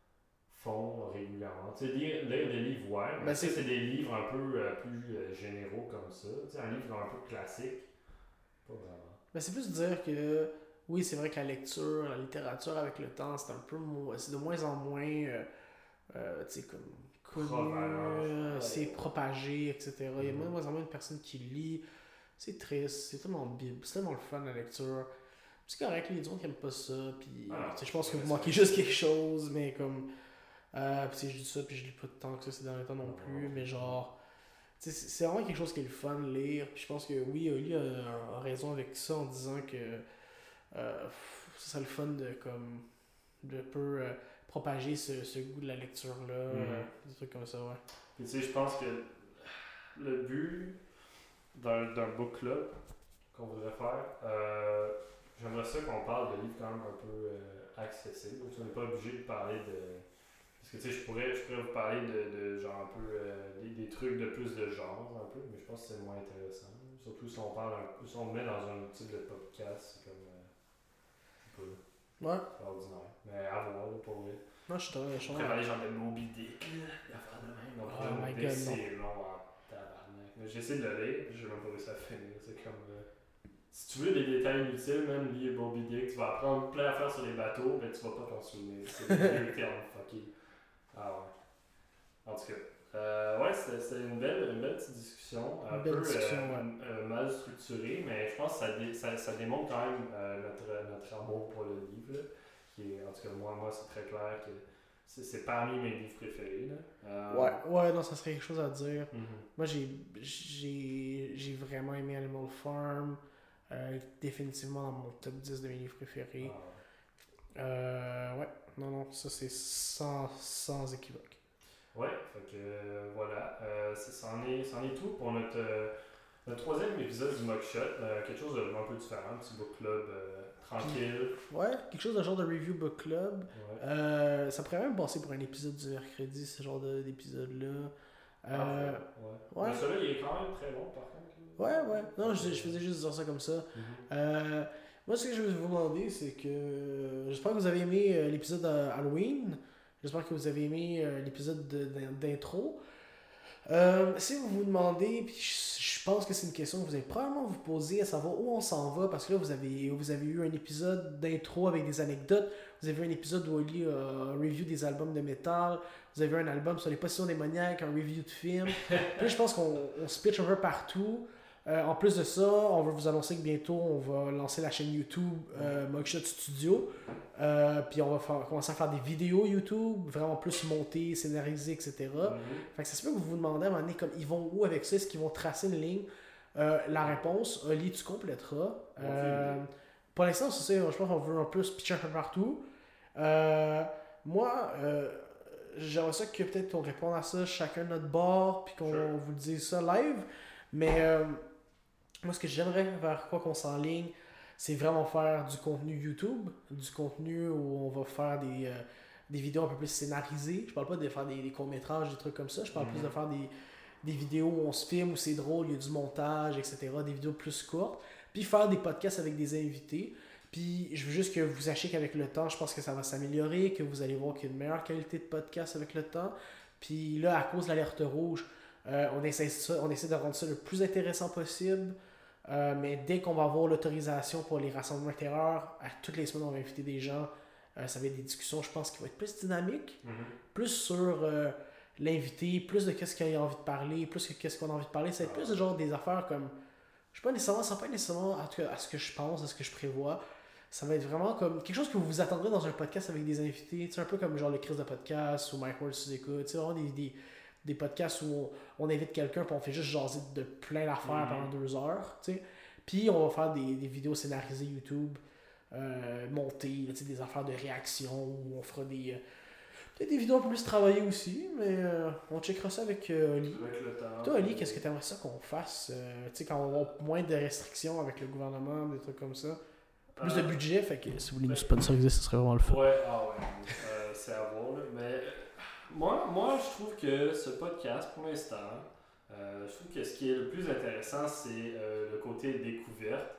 Font régulièrement. Tu sais, lire, lire des livres, ouais, mais ben c'est... c'est des livres un peu euh, plus euh, généraux comme ça. Tu sais, un livre un peu classique, pas vraiment. Ben c'est plus dire que, oui, c'est vrai que la lecture, la littérature avec le temps, c'est un peu, mo- c'est de moins en moins, euh, euh, tu sais, comme, connu, euh, c'est propagé, et cetera. Mm-hmm. Il y a de moins en moins de personnes qui lisent. C'est triste, c'est tellement bible, c'est tellement le fun, la lecture. C'est correct, les gens qui n'aiment pas ça, puis ah, je pense que vous manquez juste quelque chose, mais comme... Euh, puis je dis ça, puis je lis pas tant que ça ces derniers temps non plus, mais genre, c'est, c'est vraiment quelque chose qui est le fun de lire. Puis je pense que oui, Oli a, a raison avec ça en disant que euh, ça serait le fun de comme de peu euh, propager ce, ce goût de la lecture là, mm-hmm. euh, des trucs comme ça, ouais. Puis tu sais, je pense que le but d'un, d'un book club qu'on voudrait faire, euh, j'aimerais ça qu'on parle de livres quand même un peu euh, accessibles. On n'est pas obligé de parler de. Parce que tu sais, je pourrais, je pourrais vous parler de, de genre un peu euh, des, des trucs de plus de genre, un peu, mais je pense que c'est moins intéressant. Surtout si on parle un, si on met dans un type de podcast, c'est comme. Euh, un peu Ouais. ordinaire. Mais à voir, là, pour vrai. Non, je suis très Je pourrais parler genre de Moby Dick, l'affaire de même. Donc, Oh là, my Moby God, Dick, non. c'est long en tabarnak. Mais j'ai essayé de le lire, j'ai même pas réussi à finir. C'est comme. Euh, si tu veux des détails inutiles, même lire Moby Dick, tu vas apprendre plein d'affaires sur les bateaux, mais tu vas pas t'en souvenir. C'est des termes fucky. Ah ouais. En tout cas. Euh, ouais, c'était une belle, une belle petite discussion. Un Une belle peu discussion, euh, ouais. euh, mal structurée, mais je pense que ça, dé, ça, ça démontre quand même euh, notre, notre amour pour le livre. Là, qui est, en tout cas, moi, moi c'est très clair que c'est parmi mes livres préférés. Là. Euh, Ouais, ouais, non, ça serait quelque chose à dire. mm-hmm. Moi, j'ai, j'ai, j'ai vraiment aimé Animal Farm. Euh, définitivement dans mon top dix de mes livres préférés. Ah, Euh, ouais, non, non, ça c'est sans, sans équivoque. ouais, fait que euh, voilà. Euh, c'en est, c'en est tout pour notre, euh, notre troisième épisode du Mockshot. Euh, quelque chose d'un peu différent, un petit book club euh, tranquille. Ouais, quelque chose de genre de review book club. Ouais. Euh, ça pourrait même passer pour un épisode du mercredi, ce genre de- d'épisode-là. Euh, Ah, ouais. ouais. Mais celui-là, il est quand même très long, par contre. Ouais, ouais. Non, je, je faisais juste dire ça comme ça. Mm-hmm. Euh, moi, ce que je veux vous demander, c'est que euh, j'espère que vous avez aimé euh, l'épisode euh, Halloween. J'espère que vous avez aimé euh, l'épisode de- d'in- d'intro. Euh, si vous vous demandez, puis je, je pense que c'est une question que vous allez probablement vous poser, à savoir où on s'en va, parce que là, vous avez, vous avez eu un épisode d'intro avec des anecdotes, vous avez eu un épisode où Oli a un review des albums de métal, vous avez eu un album sur les possessions démoniaques, un review de film. Puis là, je pense qu'on on se pitch un peu partout. Euh, en plus de ça, on va vous annoncer que bientôt, on va lancer la chaîne YouTube euh, Mockshot Studio. Euh, puis on va faire, commencer à faire des vidéos YouTube, vraiment plus montées, scénarisées, et cetera. Mm-hmm. Fait que ça se peut que vous vous demandez à un moment donné, comme, ils vont où avec ça? Est-ce qu'ils vont tracer une ligne? Euh, la réponse, Oli, tu compléteras. Euh, pour l'instant, c'est ça, je pense qu'on veut un peu se pitcher un peu partout. Euh, moi, euh, j'aimerais ça que peut-être on réponde à ça chacun de notre bord, puis qu'on Sure. vous dise ça live. Mais euh, moi, ce que j'aimerais vers quoi qu'on s'enligne, c'est vraiment faire du contenu YouTube, du contenu où on va faire des, euh, des vidéos un peu plus scénarisées. Je parle pas de faire des, des courts-métrages, des trucs comme ça. Je parle Mhm. plus de faire des, des vidéos où on se filme, où c'est drôle, il y a du montage, et cetera. Des vidéos plus courtes. Puis faire des podcasts avec des invités. Puis je veux juste que vous sachiez qu'avec le temps, je pense que ça va s'améliorer, que vous allez voir qu'il y a une meilleure qualité de podcast avec le temps. Puis là, à cause de l'alerte rouge, euh, on, essaie ça, on essaie de rendre ça le plus intéressant possible. Euh, mais dès qu'on va avoir l'autorisation pour les rassemblements intérieurs, à toutes les semaines, on va inviter des gens. Euh, ça va être des discussions, je pense, qui vont être plus dynamiques, Mm-hmm. plus sur euh, l'invité, plus de qu'est-ce qu'il a envie de parler, plus que qu'est-ce qu'on a envie de parler. Ça va être plus de genre des affaires comme. Je sais pas nécessairement, ça va pas être nécessairement en tout cas, à ce que je pense, à ce que je prévois. Ça va être vraiment comme quelque chose que vous vous attendrez dans un podcast avec des invités. Tu sais, un peu comme genre le Chris de podcast ou Mike Ward sous écoute. Tu sais, vraiment des, des, des podcasts où on, on invite quelqu'un et on fait juste jaser de plein d'affaires Mhm. pendant deux heures. Tu sais. Puis on va faire des, des vidéos scénarisées YouTube, euh, montées, tu sais, des affaires de réaction où on fera des. euh, Peut-être des vidéos un peu plus travaillées aussi, mais euh, on checkera ça avec euh, Oli. Avec le temps. Toi, Oli, qu'est-ce que tu aimerais ça qu'on fasse euh, tu sais, quand on va moins de restrictions avec le gouvernement, des trucs comme ça? Plus de Euh, budget, fait que si vous voulez nous sponsoriser, ce serait vraiment le fun. Ouais, ah ouais, euh, c'est à voir, là. Mais euh, moi, moi, je trouve que ce podcast, pour l'instant, euh, je trouve que ce qui est le plus intéressant, c'est euh, le côté découverte.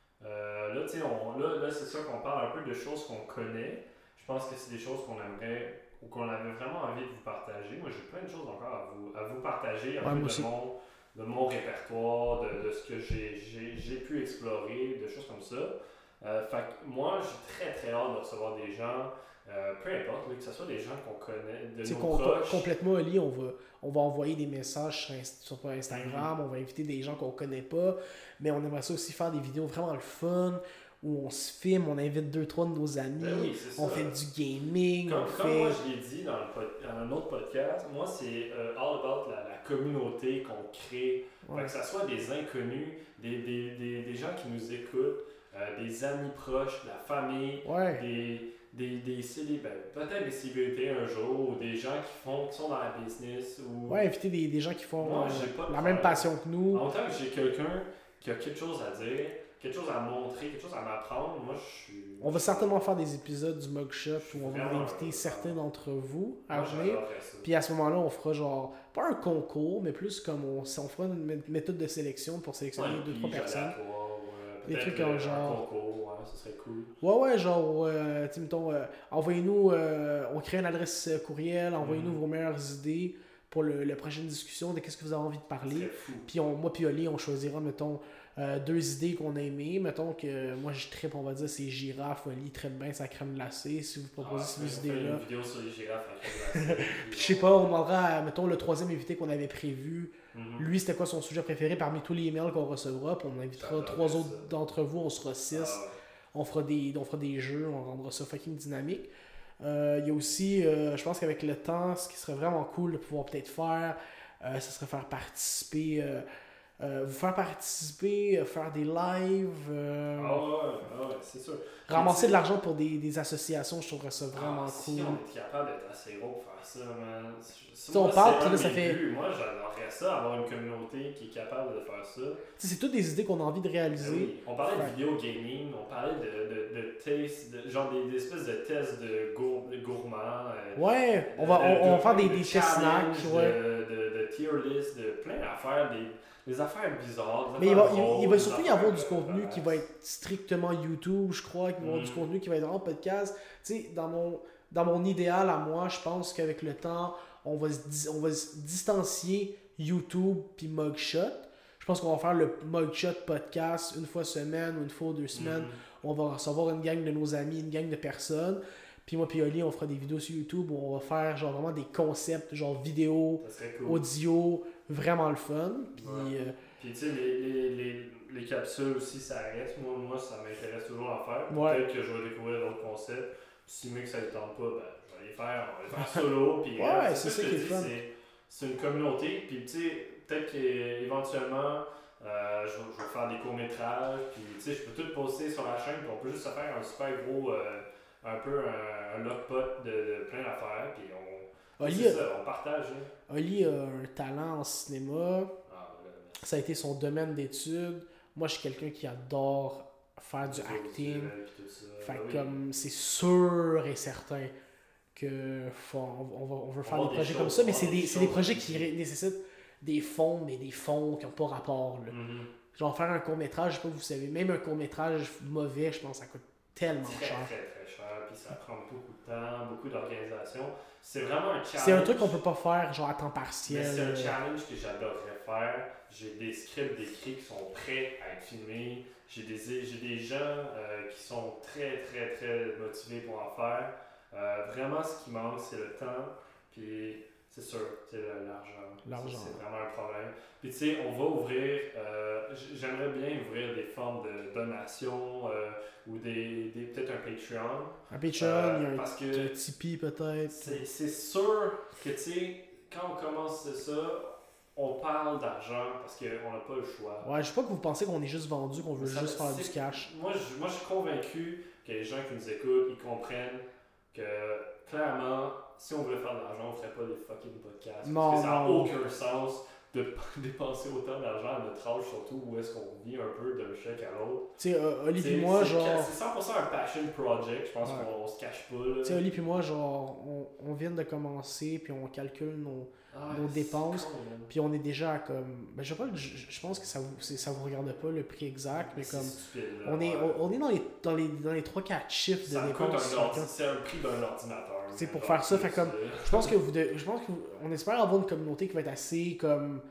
Euh, là, tu sais, on- là, là c'est sûr qu'on parle un peu de choses qu'on connaît. Je pense que c'est des choses qu'on aimerait ou qu'on avait vraiment envie de vous partager. Moi, j'ai plein de choses encore à vous, à vous partager, un Ouais, peu moi de aussi. mon, de mon répertoire, de, de ce que j'ai, j'ai, j'ai pu explorer, de choses comme ça. Euh, fait que moi, j'ai très très hâte de recevoir des gens, euh, peu importe, là, que ce soit des gens qu'on connaît, de Tu sais, nos com- proches. complètement, Oli, on va, on va envoyer des messages sur, Inst- sur Instagram, on va inviter des gens qu'on connaît pas, mais on aimerait ça aussi faire des vidéos vraiment le fun, où on se filme, on invite deux, trois de nos amis, Ben oui, c'est on ça. fait du gaming, Comme, on comme fait... moi je l'ai dit dans, le pod- dans un autre podcast, moi c'est euh, all about la, la communauté qu'on crée. Ouais. Fait que ça soit des inconnus, des, des, des, des gens qui nous écoutent, euh, des amis proches, de la famille, Ouais. des, des, des célib- ben, peut-être des célébrités un jour, ou des gens qui font qui sont dans la business. Ou... Ouais, inviter des, des gens qui font Moi, euh, j'ai pas de la même problème. passion que nous. En tant que j'ai quelqu'un qui a quelque chose à dire, quelque chose à montrer, quelque chose à m'apprendre, moi je suis. On va certainement faire des épisodes du Mugshot où on va Vraiment, inviter euh, certains d'entre vous à Moi, venir. j'adorerais ça. Puis à ce moment-là, on fera genre, pas un concours, mais plus comme on, on fera une mé- méthode de sélection pour sélectionner Ouais, deux, trois puis personnes. aléatoire, ouais, Des peut-être, trucs en euh, genre- Un concours, ouais, ça serait cool. Ouais, ouais, genre, euh, tu sais, mettons, euh, envoyez-nous, euh, on crée une adresse euh, courriel, envoyez-nous Mhm. vos meilleures idées pour le, la prochaine discussion de qu'est-ce que vous avez envie de Ça parler. serait fou. Puis on, moi puis Oli, on choisira, mettons, euh, deux idées qu'on a aimées. Mettons que euh, moi, je trippe, on va dire, c'est girafe. Oli traite bien sa crème glacée. Si vous proposez Ah, ces on fait idées-là. une vidéo sur les girafes à crème glacée, Puis puis je sais pas, on demandera à, mettons, le troisième invité qu'on avait prévu. Mhm. Lui, c'était quoi son sujet préféré parmi tous les emails qu'on recevra. Puis on invitera J'adorerais trois ça. autres d'entre vous. On sera six. Ah, ouais. On fera des, on fera des jeux. On rendra ça fucking dynamique. Euh, Il y a aussi, euh, je pense qu'avec le temps, ce qui serait vraiment cool de pouvoir peut-être faire, euh, ce serait faire participer, euh, euh, vous faire participer, euh, faire des lives, euh, Ah ouais, ah ouais, c'est sûr. ramasser Puis, de l'argent pour des, des associations, je trouverais ça vraiment ah, cool. Si on était capable d'être assez gros pour faire ça, man. sais, on parle, puis là, ça mes fait- buts. Moi, j'adorerais ça, avoir une communauté qui est capable de faire ça. Tu sais, c'est toutes des idées qu'on a envie de Ben réaliser. oui. On parlait Ouais. de vidéo gaming, on parlait de, de, de taste, de, genre des, des espèces de tests de, gour, de gourmands. euh, Ouais, on va, de- on, on va de- faire des, de des tests challenges, snacks, ouais. De, de, de tier list, de plein d'affaires, des, des affaires bizarres. Des Mais il va, affaires il, il drôles, va des surtout y affaires, avoir du euh, contenu qui va relax. être strictement YouTube, je crois, qu'il va y avoir Mm. du contenu qui va être en podcast. Tu sais, dans mon, dans mon idéal à moi, je pense qu'avec le temps, on va se, dis- on va se distancier YouTube puis Mugshot. Je pense qu'on va faire le Mugshot podcast une fois semaine ou une fois ou deux semaines. Mhm. On va recevoir une gang de nos amis, une gang de personnes. Puis moi puis Oli, on fera des vidéos sur YouTube où on va faire genre vraiment des concepts, genre vidéo, Ça serait cool. audio, vraiment le fun. Puis Ouais. euh, Puis tu sais, les, les, les, les capsules aussi, ça reste. Moi, moi ça m'intéresse toujours à faire. Ouais. Peut-être que je vais découvrir d'autres concepts. Puis si mieux que ça ne tente pas, ben, je vais les faire. On va les faire solo. Puis, Ouais, euh, c'est ça que qui je est te le fun. dis, c'est- C'est une communauté. Puis tu sais, peut-être qu'éventuellement, euh, je, vais- je vais faire des courts-métrages. Puis tu sais, je peux tout poster sur la chaîne. Puis on peut juste se faire un super gros, euh, un peu un, un lockpot de, de plein d'affaires. Puis on, Oli, c'est ça, on partage. hein. Oli a un talent en cinéma. Ah, voilà, merci. Ça a été son domaine d'études. Moi, je suis quelqu'un qui adore faire du acting. Puis tout ça. Fait Ben que oui. comme c'est sûr et certain que faut- on, on va, on veut faire va des des projets choses, comme ça, mais on va c'est des des, c'est des choses. projets qui ré- nécessitent des fonds, mais des fonds qui n'ont pas rapport. Là. Mhm. Genre faire un court-métrage, je sais pas, vous savez, même un court-métrage mauvais, je pense que ça coûte tellement Très, cher. très, très cher. Puis ça prend beaucoup de temps, beaucoup d'organisation. C'est vraiment un challenge. C'est un truc qu'on peut pas faire genre à temps Mais partiel. c'est un euh. challenge que j'adorerais faire. J'ai des scripts d'écrits qui sont prêts à être filmés. J'ai des, j'ai des gens euh, qui sont très, très, très motivés pour en faire. Euh, vraiment, ce qui manque, c'est le temps. Puis, c'est sûr, c'est le- l'argent. L'argent. Ça, c'est vraiment un problème. Puis, tu sais, on va ouvrir, euh, j- j'aimerais bien ouvrir des formes de donation euh, ou des, des peut-être un Patreon. Un Patreon, Euh, il y a un, parce que un Tipeee peut-être. c'est c'est sûr que, tu sais, quand on commence ça, on parle d'argent parce qu'on n'a pas le choix. Ouais, je sais pas que vous pensez qu'on est juste vendu, qu'on veut Ça- juste faire c'est- du cash. Moi je, moi, je suis convaincu que les gens qui nous écoutent, ils comprennent que, clairement, si on voulait faire de l'argent, on ferait pas des fucking podcasts. Non, parce que ça n'a non. aucun sens de dépenser autant d'argent à notre âge, surtout où est-ce qu'on vit un peu d'un chèque à l'autre. Tu sais, euh, Oli C'est puis moi, c'est- genre. c'est cent pour cent un passion project, je pense Ouais. qu'on on se cache pas. Là. Tu sais, Oli puis moi, genre, on, on vient de commencer, puis on calcule nos. Ah, nos c'est dépenses, con, man. Puis on est déjà à comme. Ben, je sais pas, je, je pense que ça vous, c'est- ça vous regarde pas le prix exact, mais C'est comme. stupide, là, On est, ouais. on, on est dans les, dans les, dans les trois quatre chiffres Ça de me coûte dépenses. un ordi- chacun. c'est un prix d'un ordinateur. C'est pour mais faire ça, donc, fait comme- c'est- Je pense que vous, de- je pense que vous- on espère avoir une communauté qui va être assez comme.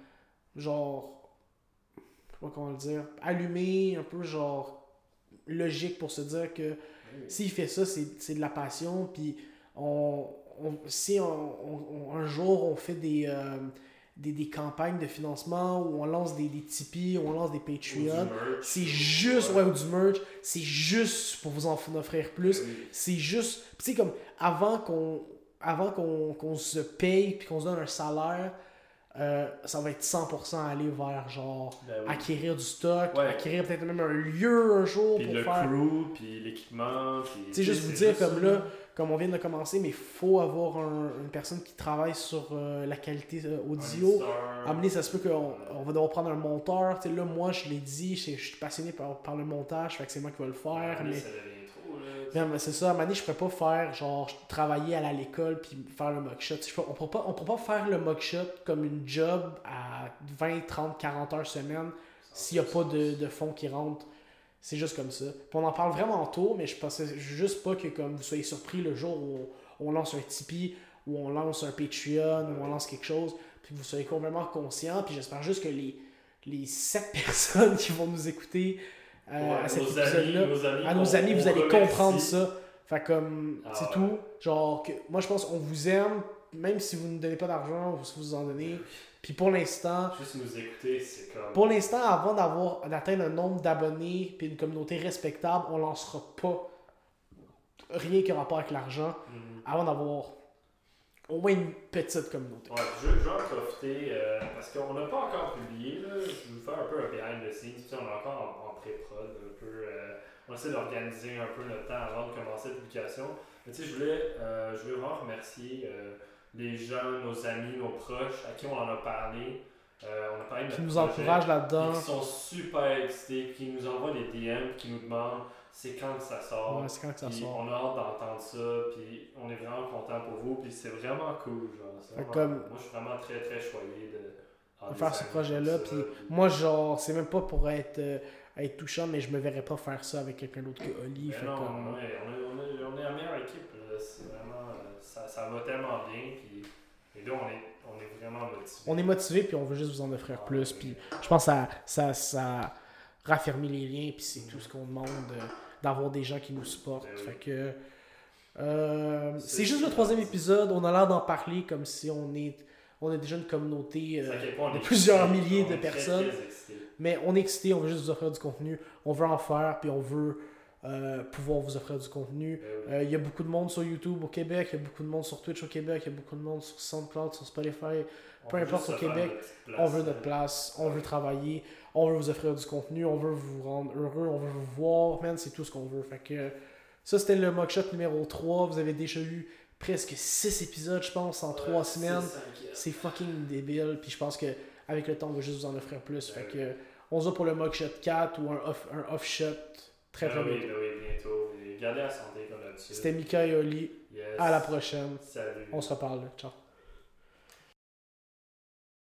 Genre. Je sais pas comment le dire. Allumée, un peu genre. Logique pour se dire que. Oui. S'il fait ça, c'est c'est de la passion. Puis on, on- si on, on- on- un jour on fait des, euh, des, des campagnes de financement où on lance des, des Tipeee, où on lance des Ou du Patreon, merch. c'est juste, ouais, ou du merch, c'est juste pour vous en offrir plus. Oui. C'est juste, tu sais, comme avant qu'on avant qu'on qu'on se paye puis qu'on se donne un salaire, euh, ça va être cent pour cent aller vers genre Ben oui. acquérir du stock, Ouais. acquérir peut-être même un lieu un jour Puis pour le faire. crew, puis l'équipement, puis... Tu sais, juste vous c'est dire comme ça. là, comme on vient de commencer, mais il faut avoir un, une personne qui travaille sur euh, la qualité euh, audio. À un moment donné, ça se peut qu'on on va devoir prendre un monteur. Tu sais, là, moi, je l'ai dit, je, je suis passionné par, par le montage, fait que c'est moi qui vais le faire. Ah, mais ça devient trop, là. mais c'est ça, à un moment donné, je pourrais pas faire, genre, travailler à l'école puis faire le mugshot. On pourra pas, on pourra pas faire le mugshot comme une job à vingt, trente, quarante heures semaine s'il n'y a pas de, de fonds qui rentrent. C'est juste comme ça. Puis on en parle vraiment tôt, mais je pense juste pas que comme vous soyez surpris le jour où on, on lance un Tipeee, ou on lance un Patreon, ou on lance quelque chose, puis que vous soyez complètement conscient. Puis j'espère juste que les, les sept personnes qui vont nous écouter euh, ouais, à cet nos épisode-là, amis, nos amis, à nos on, amis, on vous allez remercie. comprendre ça. Fait comme, Ah, c'est ouais. tout. Genre, que, moi je pense qu'on vous aime, même si vous ne donnez pas d'argent, ou si vous en donnez. Puis pour l'instant, juste nous écouter, c'est comme. pour l'instant, avant d'avoir d'atteindre un nombre d'abonnés puis une communauté respectable, on lancera pas rien qui a rapport avec l'argent Mm-hmm. avant d'avoir au moins une petite communauté. Ouais, je, je vais en profiter euh, parce qu'on n'a pas encore publié. Là. Je vais vous faire un peu un behind the scenes. Puis on est encore en, en pré-prod. Un peu, euh, on essaie d'organiser un peu notre temps avant de commencer la publication. Mais tu sais, je voulais, euh, je voulais vraiment remercier euh, les gens, nos amis, nos proches à qui on en a parlé. Euh, on a parlé de Qui notre nous projet, encouragent là-dedans. Qui sont super excités, qui nous envoient des D M, qui nous demandent c'est quand que ça sort. Ouais, c'est quand que ça Puis sort. on a hâte d'entendre ça, puis on est vraiment content pour vous, puis c'est vraiment cool. Genre, c'est Fait vraiment- comme- Moi, je suis vraiment très très choyé de, De faire ce projet-là. Puis moi, genre, c'est même pas pour être, euh, être touchant, mais je me verrais pas faire ça avec quelqu'un d'autre que Oli. Mais Fait non, comme... ouais, on, est, on, est, on est la meilleure équipe. Là. C'est vraiment, euh, ça, ça va tellement bien, puis et là, on est, on est vraiment motivés. On est motivé puis on veut juste vous en offrir Ah, plus. ouais. Puis je pense que ça, ça, ça raffermit les liens. Puis c'est tout ce qu'on demande euh, d'avoir des gens qui nous supportent. Ben oui. Fait que euh, C'est- c'est juste le troisième épisode. On a l'air d'en parler comme si on est on est déjà une communauté euh, À quel point on de est plusieurs excités. milliers On de est très, personnes. très excités. Mais on est excité, on veut juste vous offrir du contenu. On veut en faire, puis on veut euh, pouvoir vous offrir du contenu. Ben oui. Euh, Il y a beaucoup de monde sur YouTube au Québec, il y a beaucoup de monde sur Twitch au Québec, il y a beaucoup de monde sur SoundCloud, sur Spotify. On peu veut importe juste au se faire Québec, notre petite place, On veut notre euh, place, on veut travailler, on veut vous offrir du contenu, on veut vous rendre heureux, on veut vous voir, man, c'est tout ce qu'on veut. Fait que ça, c'était le Mugshot numéro trois. Vous avez déjà eu presque six épisodes, je pense, en trois ouais, semaines. c'est cinq, euh, C'est fucking débile. Puis je pense que avec le temps, on va juste vous en offrir plus. Fait Ouais. que on se voit pour le Mugshot quatre ou un off, un off shot très très ben oui, bientôt. ben oui, bientôt. Et gardez la santé comme d'habitude. C'était Mika et Oli. Yes. À la prochaine. Salut. On se reparle. Ciao.